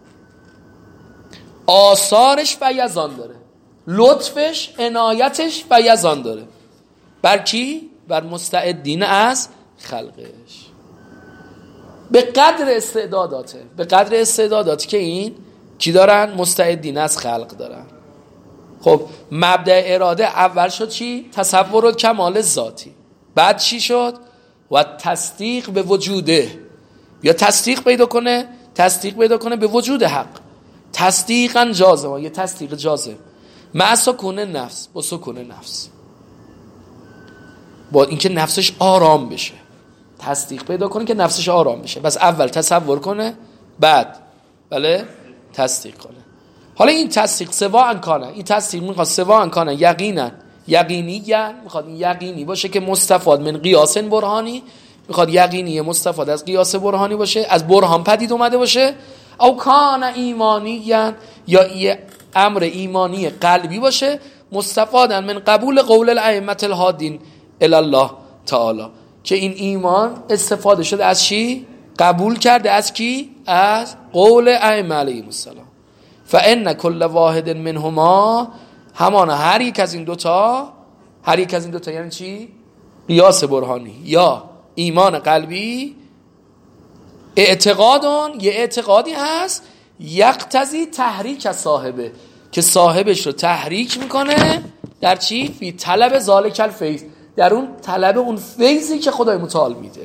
آثارش فیضان داره، لطفش، عنایتش فیضان داره. بر کی؟ بر مستعدین از خلقش. به قدر استعداداته، به قدر استعداداتی که این کی دارن؟ مستعدین از خلق دارن. خب مبدأ اراده اول شد چی؟ تصور کمال ذاتی. بعد چی شد؟ و تصدیق به وجوده، یا تصدیق پیدا کنه، تصدیق پیدا کنه به وجود حق. تصدیقاً جازمه، یه تصدیق جازم مع سکون نفس، با سکون نفس، با اینکه نفسش آرام بشه. تصدیق پیدا کنه که نفسش آرام بشه. بس اول تصور کنه، بعد بله تصدیق کنه. حالا این تصدیق سواء کانه، این تصدیق میخواد سواء کانه یقینا، یقینی یعنی میخواد این یقینی باشه که مستفاد من قیاس برهانی، میخواد یقینی مستفاد از قیاس برهانی باشه، از برهان پدید اومده باشه. او کان ایمانی یعنی یا یه امر ایمانی قلبی باشه، مستفادن من قبول قول الائمه الهادین الی الله تعالی، که این ایمان استفاده شده از چی؟ قبول کرده از کی؟ از قول ائمه علیهم السلام. فان کل واحد منهما، همان هر یک از این دوتا، هر یک از این دوتا یعنی چی؟ قیاس برهانی یا ایمان قلبی، اعتقادون، یه اعتقادی هست یقتضی تحریک صاحبه، که صاحبش رو تحریک میکنه در چی؟ فی طلب ذالک الفیض، در اون طلب اون فیضی که خدای متعال میده.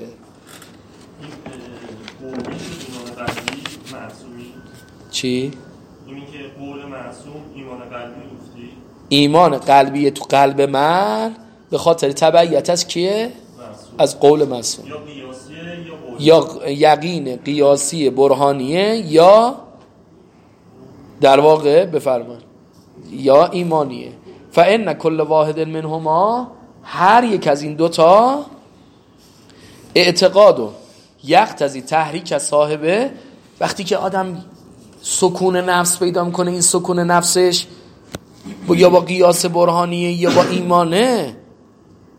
چی؟ این که قول معصوم ایمان قلبی گفتی؟ ایمان قلبی تو قلب من به خاطر تبعیت از کیه؟ معصوم. از قول معصوم. یا قیاسیه یا قول. یا یقین قیاسی برهانیه، یا در واقع بفرمان یا ایمانیه. فان کل واحد منهما، هر یک از این دوتا اعتقاد یقتضی تحریک صاحبه. وقتی که آدم سکون نفس پیدا میکنه، این سکون نفسش یا با قیاس برهانیه یا با ایمانه،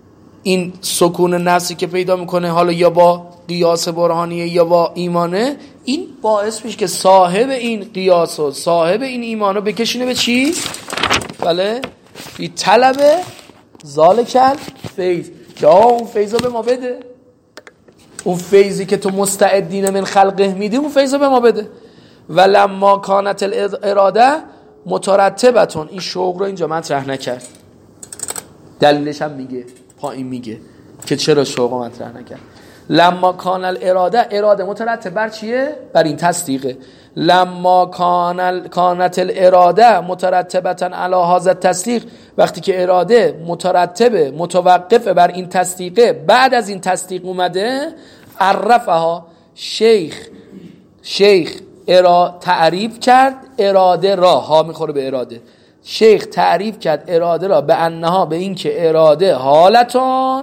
این سکون نفسی که پیدا میکنه حالا یا با قیاس برهانیه یا با ایمانه، این باعث میشه که صاحب این قیاس و صاحب این ایمانو بکشونه به چی؟ بله بی طلب ذالکل فیض، که آقا اون فیضو به ما بده، اون فیضی که تو مستعدین من خلقه میدی اون فیضو به ما بده. ولما کانت الاراده مترتبتون، این شوق رو اینجا مطرح نکرد، دلیلش هم میگه پایین میگه که چرا شوق رو مطرح نکرد. لما کان الاراده، اراده مترتب بر چیه؟ بر این تصدیقه. لما کان کانت الاراده مترتبتا علی هذا التصدیق، وقتی که اراده مترتبه متوقفه بر این تصدیقه، بعد از این تصدیق اومده، عرفها شیخ شیخ ارا تعریف کرد اراده را، ها میخوره به اراده، شیخ تعریف کرد اراده را به انها، به این که اراده حالتان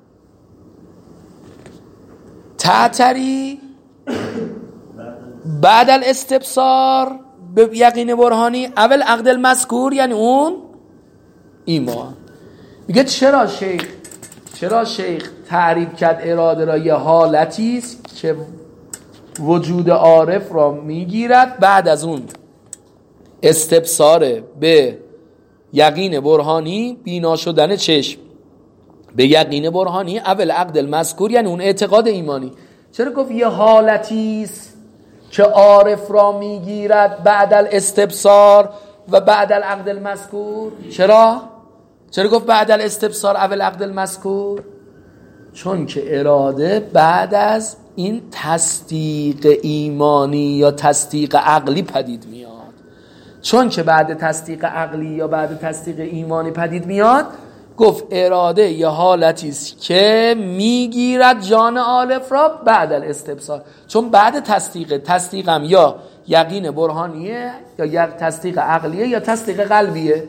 تعتری بعد الاستبصار به یقین برهانی اول عقد المذکور، یعنی اون ایمان. میگه چرا شیخ چرا شیخ تعریف کرد اراده را یه حالتی است که وجود عارف را میگیرد، بعد از اون استبصار به یقین برهانی، بینا شدن چشم به یقین برهانی اول عقد المذکور، یعنی اون اعتقاد ایمانی. چرا گفت یه حالتی است که عارف را میگیرد بعد الاستبصار و بعد العقد المذکور؟ چرا؟ چرا گفت بعد الاستبصار اول عقد المذکور؟ چون که اراده بعد از این تصدیق ایمانی یا تصدیق عقلی پدید میاد. چون که بعد تصدیق عقلی یا بعد تصدیق ایمانی پدید میاد، گفت اراده یه حالتی است که میگیرد جان عارف را بعد الاستبصار. چون بعد تصدیق تصدیقم یا یقین برهانیه یا تصدیق عقلیه یا تصدیق قلبیه.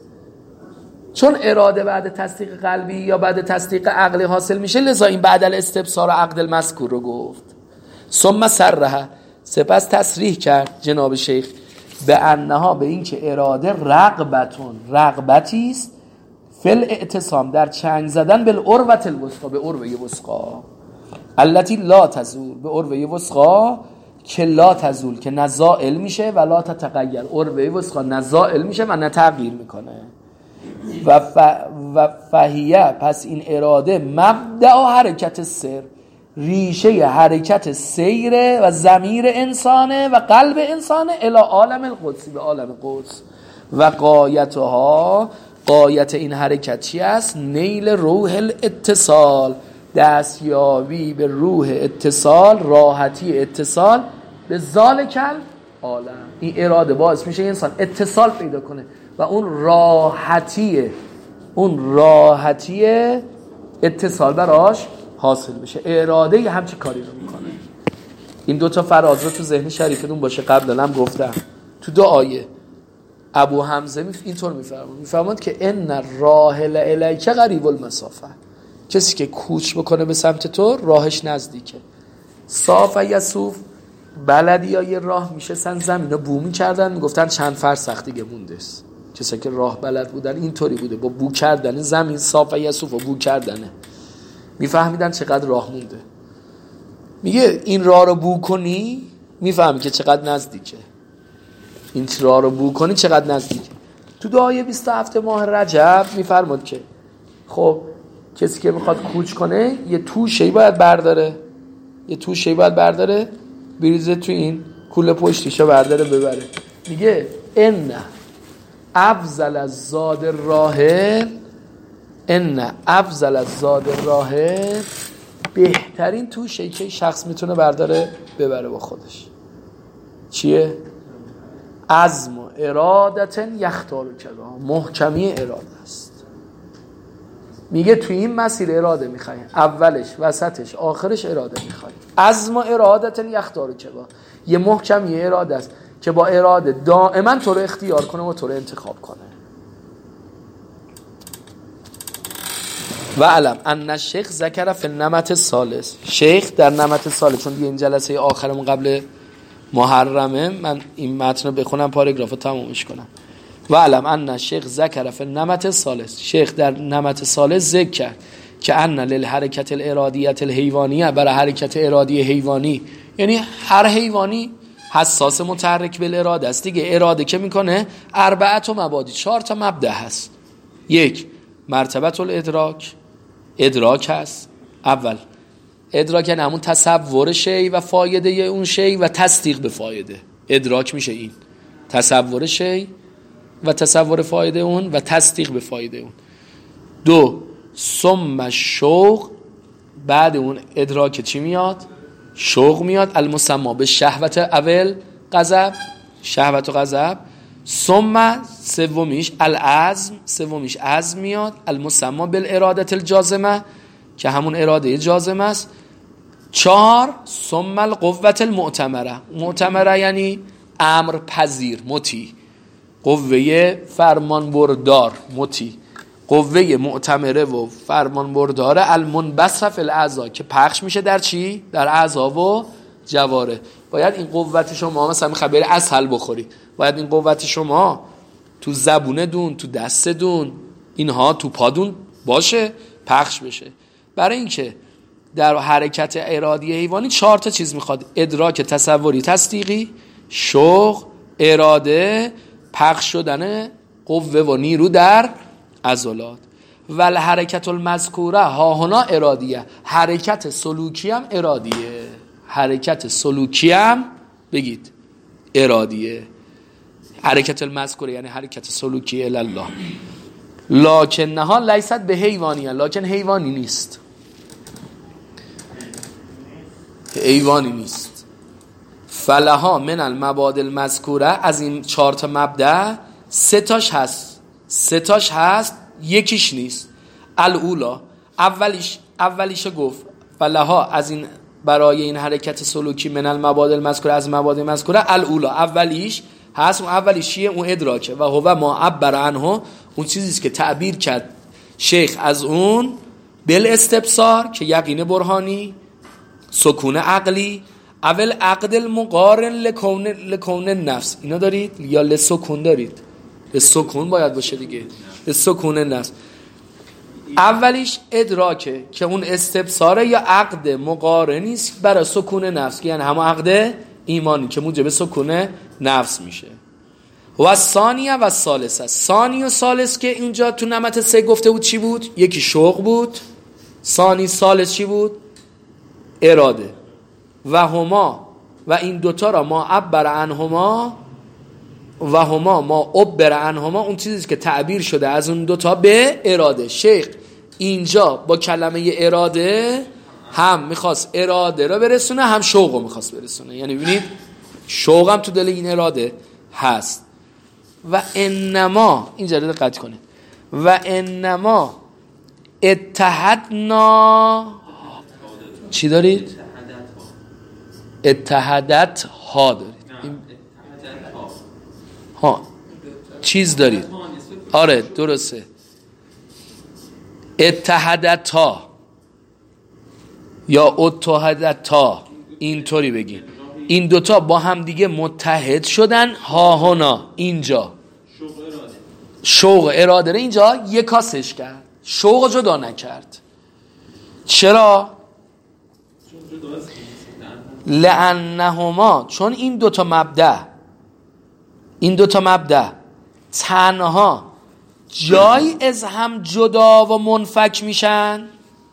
چون اراده بعد تصدیق قلبی یا بعد تصدیق عقلی حاصل میشه، لذا این بعد الاستبصار و عقد المذکور رو گفت. ثم صرح، سپس تصریح کرد جناب شیخ به انها، به این که اراده رغبتون رغبتی است، فل اعتصام در چنگ زدن بالعروة الوثقی، به عروه وثقی، التي لا تزول، به عروه وثقی که لا تزول، که نزائل میشه، و لا تتغیر، عروه وثقی نزائل میشه و نه تغییر میکنه. و, ف... و فهیه، پس این اراده مبدأ حرکت سر، ریشه حرکت سیره و ضمیر انسانه و قلب انسانه الی عالم القدس، به عالم قدس. و غایتها، غایت این حرکت چی است؟ نیل روح الاتصال، دستیابی به روح اتصال، راحتی اتصال به ذالکل عالم. این اراده باعث میشه انسان اتصال پیدا کنه و اون راحتیه اون راحتی اتصال براش حاصل بشه. اراده یه همچی کاری رو میکنه. این دوتا فراز رو تو ذهن شریفتون باشه، قبلا هم گفتم تو دو آیه ابو حمزه اینطور میفرماد میفرماد که ان راحل الیک قریب المسافه، کسی که کوچ بکنه به سمت تو راهش نزدیکه. صاف یسوف، بلدی های راه میشه سن زمین رو بو میکردن، میگفتن چند فرسخ دیگه مونده است. کسی که راه بلد بودن اینطوری بوده، با بو کردن زمین، صاف یسوف و بو کردنه میفهمیدن چقدر راه مونده. میگه این راه رو بو کنی میفهمی که چقدر نزدیکه، این راه رو بو کنی چقدر نزدیکه. تو دعای بیست و هفت ماه رجب میفرماد که خب کسی که میخواد کوچ کنه یه توشه‌ای باید برداره، یه توشه‌ای باید برداره بریزه تو این کوله پشتیشو برداره ببره. میگه ان افضل از زاد راحل، ان افضل از زاد راحل، بهترین توشه‌ای که شخص میتونه برداره ببره با خودش چیه؟ عزم و ارادتن یختار کلام، محکمی اراده است. میگه توی این مسیر اراده میخوای، اولش وسطش آخرش اراده میخوای. عزم و ارادتن یختار کلام، یه محکمی اراده است که با اراده دائما تو رو اختیار کنه و تو رو انتخاب کنه. و علم ان الشیخ ذکر فی النمط الثالث، شیخ در نمط ثالث، چون دیگه این جلسه آخرمون قبل محرمه، من این متن رو بخونم پاراگراف رو تمومش کنم. و علم ان الشیخ ذکر فی النمط الثالث، شیخ در نمط ثالث ذکر کرد که ان للحرکت الارادیه الحیوانیه، برای حرکت ارادی حیوانی یعنی هر حیوانی حساس متحرک به اراده است دیگه. اراده که میکنه اربعه و مبادی، چهار تا مبدا هست. یک، مرتبه الادراک، ادراک هست. اول ادراک یعنی همون تصور شی و فایده اون شی و تصدیق به فایده. ادراک میشه این تصور شی و تصور فایده اون و تصدیق به فایده اون. دو، ثم شوق، بعد اون ادراک چی میاد؟ شوق میاد، المسما به شهوت اول غضب، شهوت و غضب. ثم سومیش العزم، سومیش عزم میاد، المسما بالارادة الجازمه که همون اراده جازمه است. چهار، ثم القوة المؤتمره، معتمره یعنی امر پذیر، مطیع، قوه فرمان بردار، مطیع، قوه معتمره و فرمان برداره، المنبث فی الاعضاء که پخش میشه در چی؟ در اعضا و جواره. باید این قوت شما مثلا میخوای بری عسل بخوری، باید این قوت شما تو زبونه دون، تو دست دون، اینها تو پادون باشه، پخش بشه. برای اینکه در حرکت ارادی حیوانی چهار تا چیز میخواد: ادراک تصوری تصدیقی، شوق، اراده، پخش شدن قوه و نیرو در عضلات. ول حرکت المذکوره ها هنا ارادیه، حرکت سلوکی هم ارادیه، حرکت سلوکی هم بگید ارادیه. حرکت المذکوره یعنی حرکت سلوکی الله، لکنها لیست به حیوانیه، لکن حیوانی نیست، حیوانی نیست. فلها من المبادئ المذکوره، از این چهار تا مبدا سه تاش هست، سه تاش هست، یکیش نیست. الاولا، اولیش اولیش گفت فلها از این برای این حرکت سلوکی من المبادئ المذکوره، از مبادئ مذکوره، الاولا اولیش هست. اون اولیش چیه؟ اون ادراکه. و هو ما عبر عنه، اون چیزیست که تعبیر کرد شیخ از اون بالاستبصار که یقین برهانی، سکون عقلی، اول عقد المقارن لکون لکون نفس. اینا دارید یا لسکون دارید؟ لسکون باید باشه دیگه، لسکون نفس. اولیش ادراکه که اون استبصاره یا عقد مقارنی است برای سکون نفس، که یعنی همون عقد ایمانی که موجب سکون نفس میشه. و ثانیه و ثالثه، ثانی و ثالث که اینجا تو نمط سه گفته بود چی بود؟ یکی شوق بود، ثانی ثالث چی بود؟ اراده. و هما، و این دوتا را ما عبر عنهما، و هما ما عبر عنهما، اون چیزی که تعبیر شده از اون دوتا به اراده. شیخ اینجا با کلمه اراده هم میخواست اراده را برسونه، هم شوق رو میخواست برسونه. یعنی ببینید شوق هم تو دل این اراده هست. و انما، اینجا دقت کنید، و انما اتحدنا، چی دارید؟ اتحادت ها دارید. ها چیز دارید. آره درسته، اتحادت ها یا اتحادت ها، اینطوری بگیم. این دوتا با هم دیگه متحد شدن. ها هنا اینجا شوق اراده رو اینجا یکاسش کرد، شوق جدا نکرد. چرا؟ لأنهما، چون این دوتا مبدأ، این دوتا مبدأ تنها جای از هم جدا و منفک میشن،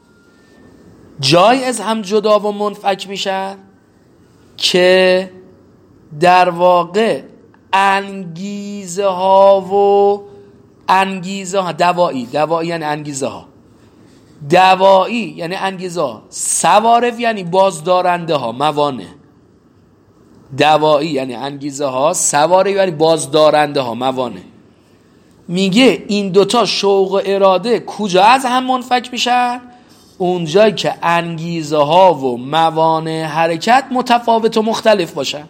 جای از هم جدا و منفک میشن که در واقع انگیزه ها و انگیزه ها، دوایی، دوایی یعنی انگیزه ها، دوایی یعنی انگیزه ها، سوارف یعنی بازدارنده ها، موانع. دوایی یعنی انگیزه ها، سوارف یعنی بازدارنده ها، موانع. میگه این دوتا شوق و اراده کجا از هم منفک میشن؟ اونجایی که انگیزه ها و موانع حرکت متفاوت و مختلف باشن.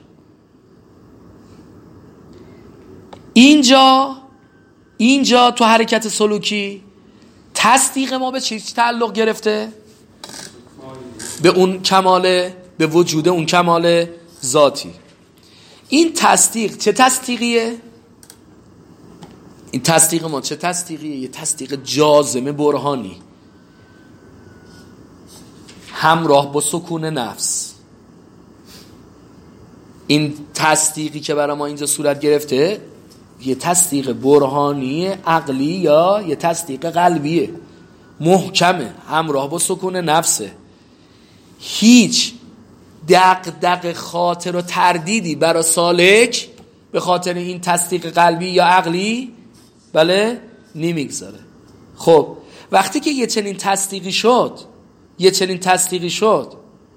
اینجا اینجا تو حرکت سلوکی تصدیق ما به چی تعلق گرفته؟ به اون کمال، به وجود اون کمال ذاتی. این تصدیق چه تصدیقیه؟ این تصدیق ما چه تصدیقیه؟ یه تصدیق جازم برهانی همراه با سکون نفس. این تصدیقی که برای ما اینجا صورت گرفته یه تصدیق برهانی عقلی یا یه تصدیق قلبیه، محکمه، همراه با سکون نفسه، هیچ دغدغه خاطر و تردیدی برای سالک به خاطر این تصدیق قلبی یا عقلی بله نمیگذاره. خب وقتی که یه چنین تصدیقی شد یه چنین تصدیقی شد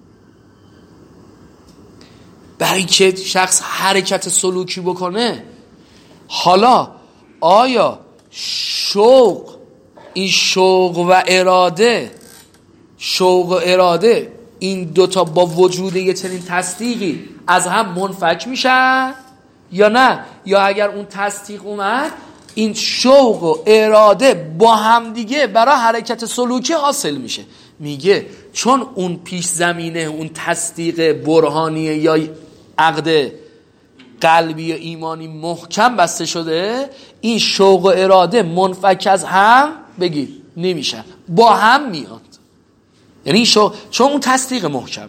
برای که شخص حرکت سلوکی بکنه، حالا آیا شوق این شوق و اراده شوق و اراده این دوتا با وجود یه چنین تصدیقی از هم منفک میشن یا نه؟ یا اگر اون تصدیق اومد این شوق و اراده با هم دیگه برای حرکت سلوکی حاصل میشه؟ میگه چون اون پیش زمینه اون تصدیق برهانی یا عقد قلبی یا ایمانی محکم بسته شده، این شوق و اراده منفک از هم بگید نمیشن، با هم میاد. یعنی شو... چون اون تصدیق محکمه،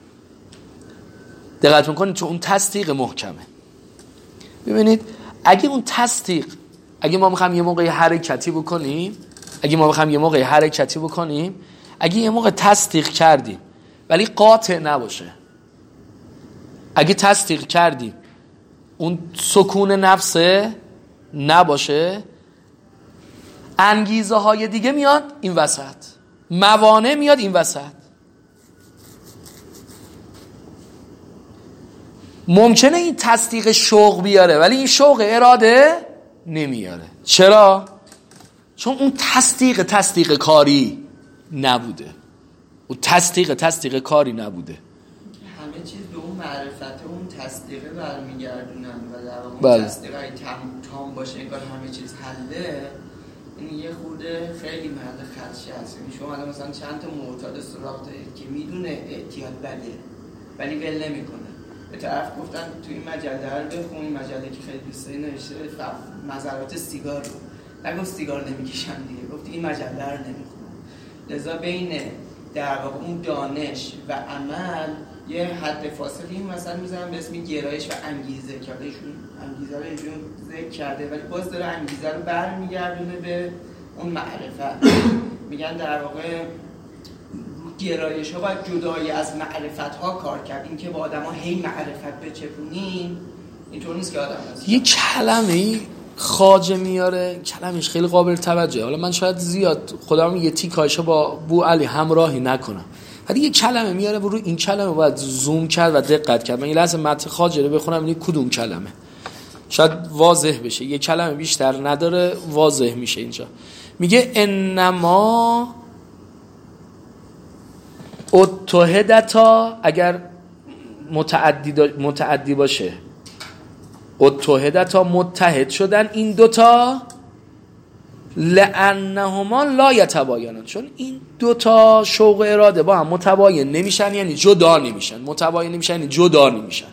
دقت میکنید چون اون تصدیق محکمه. ببینید اگه اون تصدیق اگه ما میخوایم یه موقع حرکتی بکنیم اگه ما میخوایم یه موقع حرکتی بکنیم اگه یه موقع تصدیق کردیم ولی قاطع نباشه، اگه تصدیق کردیم اون سکون نفسه نباشه، انگیزه های دیگه میاد این وسط، موانع میاد این وسط. ممکنه این تصدیق شوق بیاره ولی این شوق اراده نمیاره. چرا؟ چون اون تصدیق تصدیق کاری نبوده، اون تصدیق تصدیق کاری نبوده. همه چیز به اون معرفت اون تصدیقه برمیگردونن و در اون بله. تصدیق های تام, تام باشه انگار همه چیز حله. این یه خورده خیلی مرد خدشه هست. یعنی شما الان مثلا چند تا معتاد سراغ دارید که میدونه اعتیاد بده ولی ول نمیکنه. به طرف گفتن تو این مجله رو بخون، این مجله که خیلی دوست داری نوشته مضرات سیگار رو، نگفت سیگار نمیکشن دیگه، گفت این مجله رو نمیخونن. لذا بین در واقع اون دانش و عمل یه حد فاصله مثلا میذارن به اسم گرایش و انگیزه که ایشون انگیزه رو اینجوری ذکر کرده ولی باز داره انگیزه رو برمیگردونه به اون معرفت. میگن در واقع گرایش ها باید جدایی از معرفت ها کار کرد. این که با آدم ها هی معرفت بچپونیم اینطور نیست که آدم هست. یه کلمه خواجه میاره، کلمش خیلی قابل توجه. حالا من شاید زیاد خودم یه تیکایشو با بو علی همراهی نکنم ولی یه کلمه میاره و رو این کلمه باید زوم کرد و دقت کرد. من یه لحظه متن خواجه رو بخونم این کدوم کلمه شاید واضح بشه. یه کلمه بیشتر نداره واضح میشه. اینجا میگه انما اتحدتا، اگر متعدی متعدی باشه اتحدتا متحد شدن این دوتا، لانهما لا یتباینن، چون این دوتا شوق و اراده با هم متباین نمیشن، یعنی جدا نمیشن. متباین نمیشن یعنی جدا نمیشن.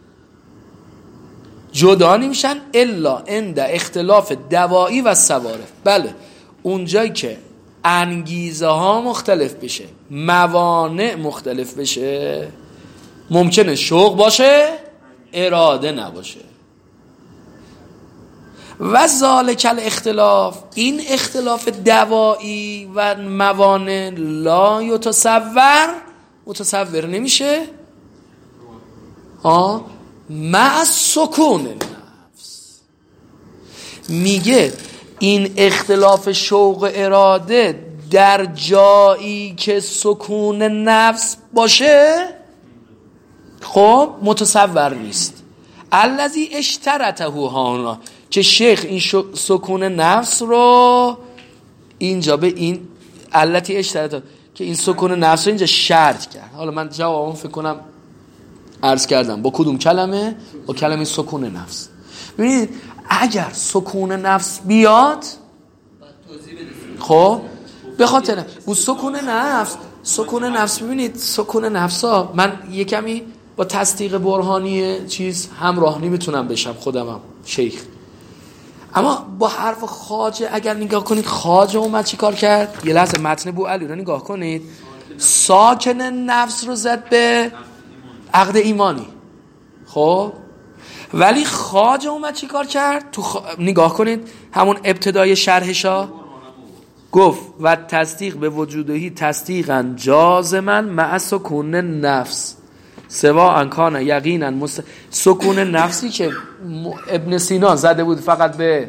جدا نمیشن الا عند اختلاف دوایی و سوارف. بله اونجایی که انگیزه ها مختلف بشه، موانع مختلف بشه، ممکنه شوق باشه اراده نباشه. و ذالک الاختلاف، این اختلاف دوایی و موانع لا یتصور، متصور نمیشه ها مع سکون نفس. میگه این اختلاف شوق و اراده در جایی که سکون نفس باشه خب متصور نیست. الذی اشترطه هانا، که شیخ این سکون نفس رو اینجا به این علتی اشترطه که این سکون نفس رو اینجا شرط کرد. حالا من جوابم فکر کنم عرض کردم با کدوم کلمه؟ با کلمه سکون نفس. ببینید اگر سکون نفس بیاد خب به خاطر اون سکون نفس سکون نفس ببینید سکون نفس ها من یه کمی با تصدیق برهانی چیز همراه نمیتونم بشم خودمم شیخ، اما با حرف خواجه اگر نگاه کنید خواجه اومد چی کار کرد؟ یه لحظه متن بو علی رو نگاه کنید. ساکن نفس رو زد به عقد ایمانی. خب ولی خواجه اومد چی کار کرد؟ تو خ... نگاه کنید همون ابتدای شرحشا گفت و تصدیق به وجودهی تصدیقا جازما مع سکون نفس سوا انکان یقینا مست... سکون نفسی که ابن سینا زده بود فقط به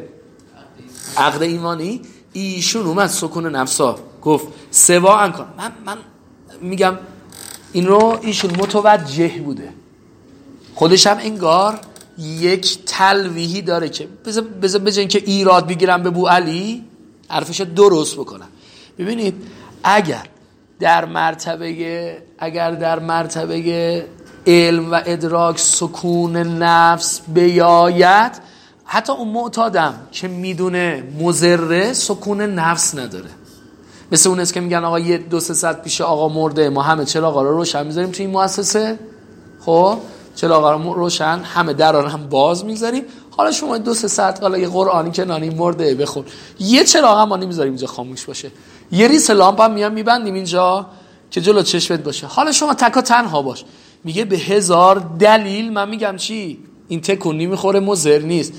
عقد ایمانی، ایشون اومد سکون نفسا گفت سوا انکان. من, من میگم این رو ایشون متوجه بوده، خودش هم انگار یک تلویحی داره که بذار بذار بجن که ایراد بگیرم به بو علی حرفش درست بکنم. ببینید اگر در مرتبه اگر در مرتبه علم و ادراک سکون نفس بیاید، حتی اون معتادم که میدونه مضره سکون نفس نداره. مثل اون است که میگن آقا یه دو سه ساعت پیش آقا مرده، ما همه چراغا رو روشن میذاریم توی این مؤسسه، خب چراغا رو روشن همه درا رو هم باز میذاریم، حالا شما دو سه ساعت حالا یه قرآنی که نانی مرده بخون، یه چراغ هم ما نمیذاریم اینجا خاموش باشه، یه ریس لامپ هم میام میبندیم اینجا که جلو چشمت باشه، حالا شما تکا تنها باش. میگه به هزار دلیل من میگم چی این تکونی میخوره مضر نیست،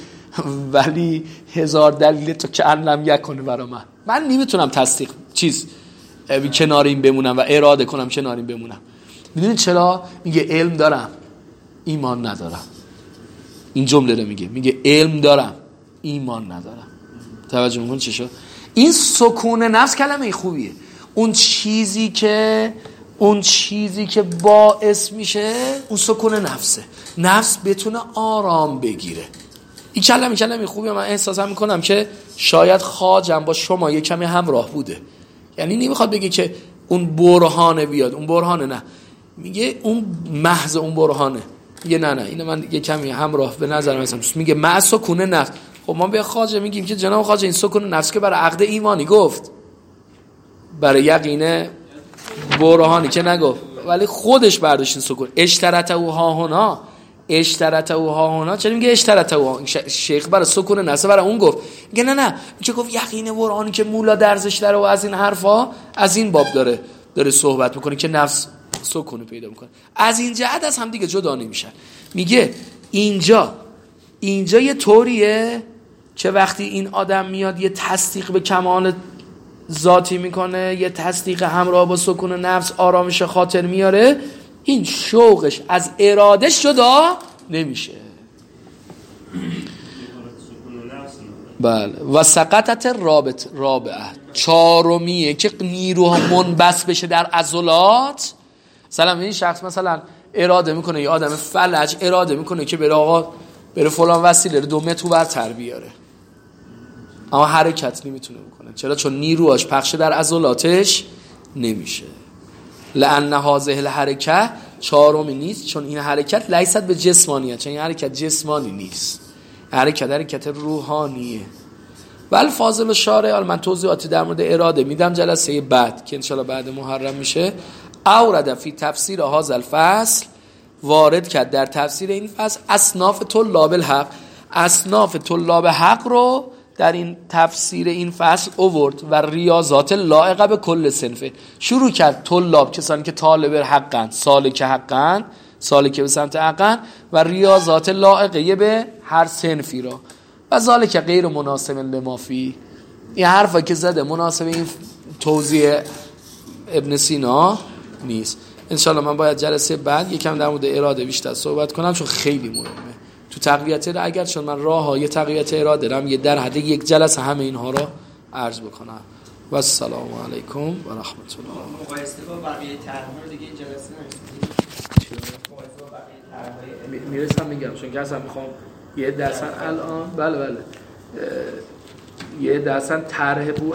ولی هزار دلیل تو که علم یکنه برا من من نمیتونم تصدیق چیز کنار این بمونم و اراده کنم کنار این بمونم. میدونید چرا؟ میگه علم دارم ایمان ندارم. این جمله رو میگه میگه علم دارم ایمان ندارم. توجه میکنید چی شد؟ این سکون نفس کلمه خوبیه. اون چیزی که اون چیزی که باعث میشه اون سکون نفسه، نفس بتونه آرام بگیره. این کلمه کلمه خوبیه. من احساس میکنم که شاید خواجم با شما یه کمی همراه بوده، یعنی نمیخواد بگه که اون برهانه بیاد، اون برهانه نه، میگه اون محض اون برهانه، میگه نه نه اینو من یه کمی همراه به نظر مثلا میگه مع سکون نفس. خب ما به خواجه میگیم که جناب خواجه این سکون نفس که برای عقد ایمانی گفت، برای یقینه برهانی که نگفت، ولی خودش برداشت این سکون. اشترط او ها هنا اشترط او ها هنا چرا میگه اشترط او؟ شیخ برای سکون نفس برای اون گفت، میگه نه نه چه گفت یقینه برهانی که مولا درزش داره و از این حرفا از این باب داره داره صحبت میکنه که نفس سکون پیدا میکنه. از این جهت از هم دیگه جدا نمیشن. میگه اینجا اینجا یه طوریه که وقتی این آدم میاد یه تصدیق به کمال ذاتی میکنه، یه تصدیق همراه با سکون نفس آرامش خاطر میاره، این شوقش از ارادش جدا نمیشه. بله. و سقطت رابط رابعه چهارمیه که نیروها منبث بشه در عضلات. مثلا این شخص مثلا اراده میکنه، یه آدم فلج اراده میکنه که بره آقا بره فلان وسیله دو متر برتر بیاره، اما حرکت نمیتونه بکنه. چرا؟ چون نیروهاش پخش در عضلاتش نمیشه. لأن هذه الحرکه چهارمی نیست، چون این حرکت لیست به جسمانیت، چون این حرکت جسمانی نیست، حرکت حرکت روحانیه. ول فاضل الشارع، من توضیحاتی در مورد اراده میدم جلسه بعد که انشالله بعد محرم میشه. اورد فی تفسیر هذا الفصل، وارد کرد در تفسیر این فصل اصناف طلاب الحق، اصناف طلاب حق رو در این تفسیر این فصل اوورد و ریاضات لائقه به کل صنفه. شروع کرد طلاب، کسانی که طالب حقن، سالک حقن، سالک به سمت حقن، و ریاضات لائقه به هر صنفی را. و ذالک غیر مناسب لما فی، این حرفا که زده مناسب این توضیح ابن سینا نیست. انشالله من باید جلسه بعد یکم در مورد اراده بیشتر صحبت کنم، چون خیلی مهمه تو تقویت اراده. اگر چون من راه های تقویت اراده دارم، یه در حد یک جلسه همه اینها را عرض بکنم. و السلام علیکم و رحمت الله. مقایسه با بقیه طرح‌ها دیگه این جلسه نمیشه. میرسم میگم، چون که اصلا میخوام یه درصد الان بله بله یه درصد طرح بود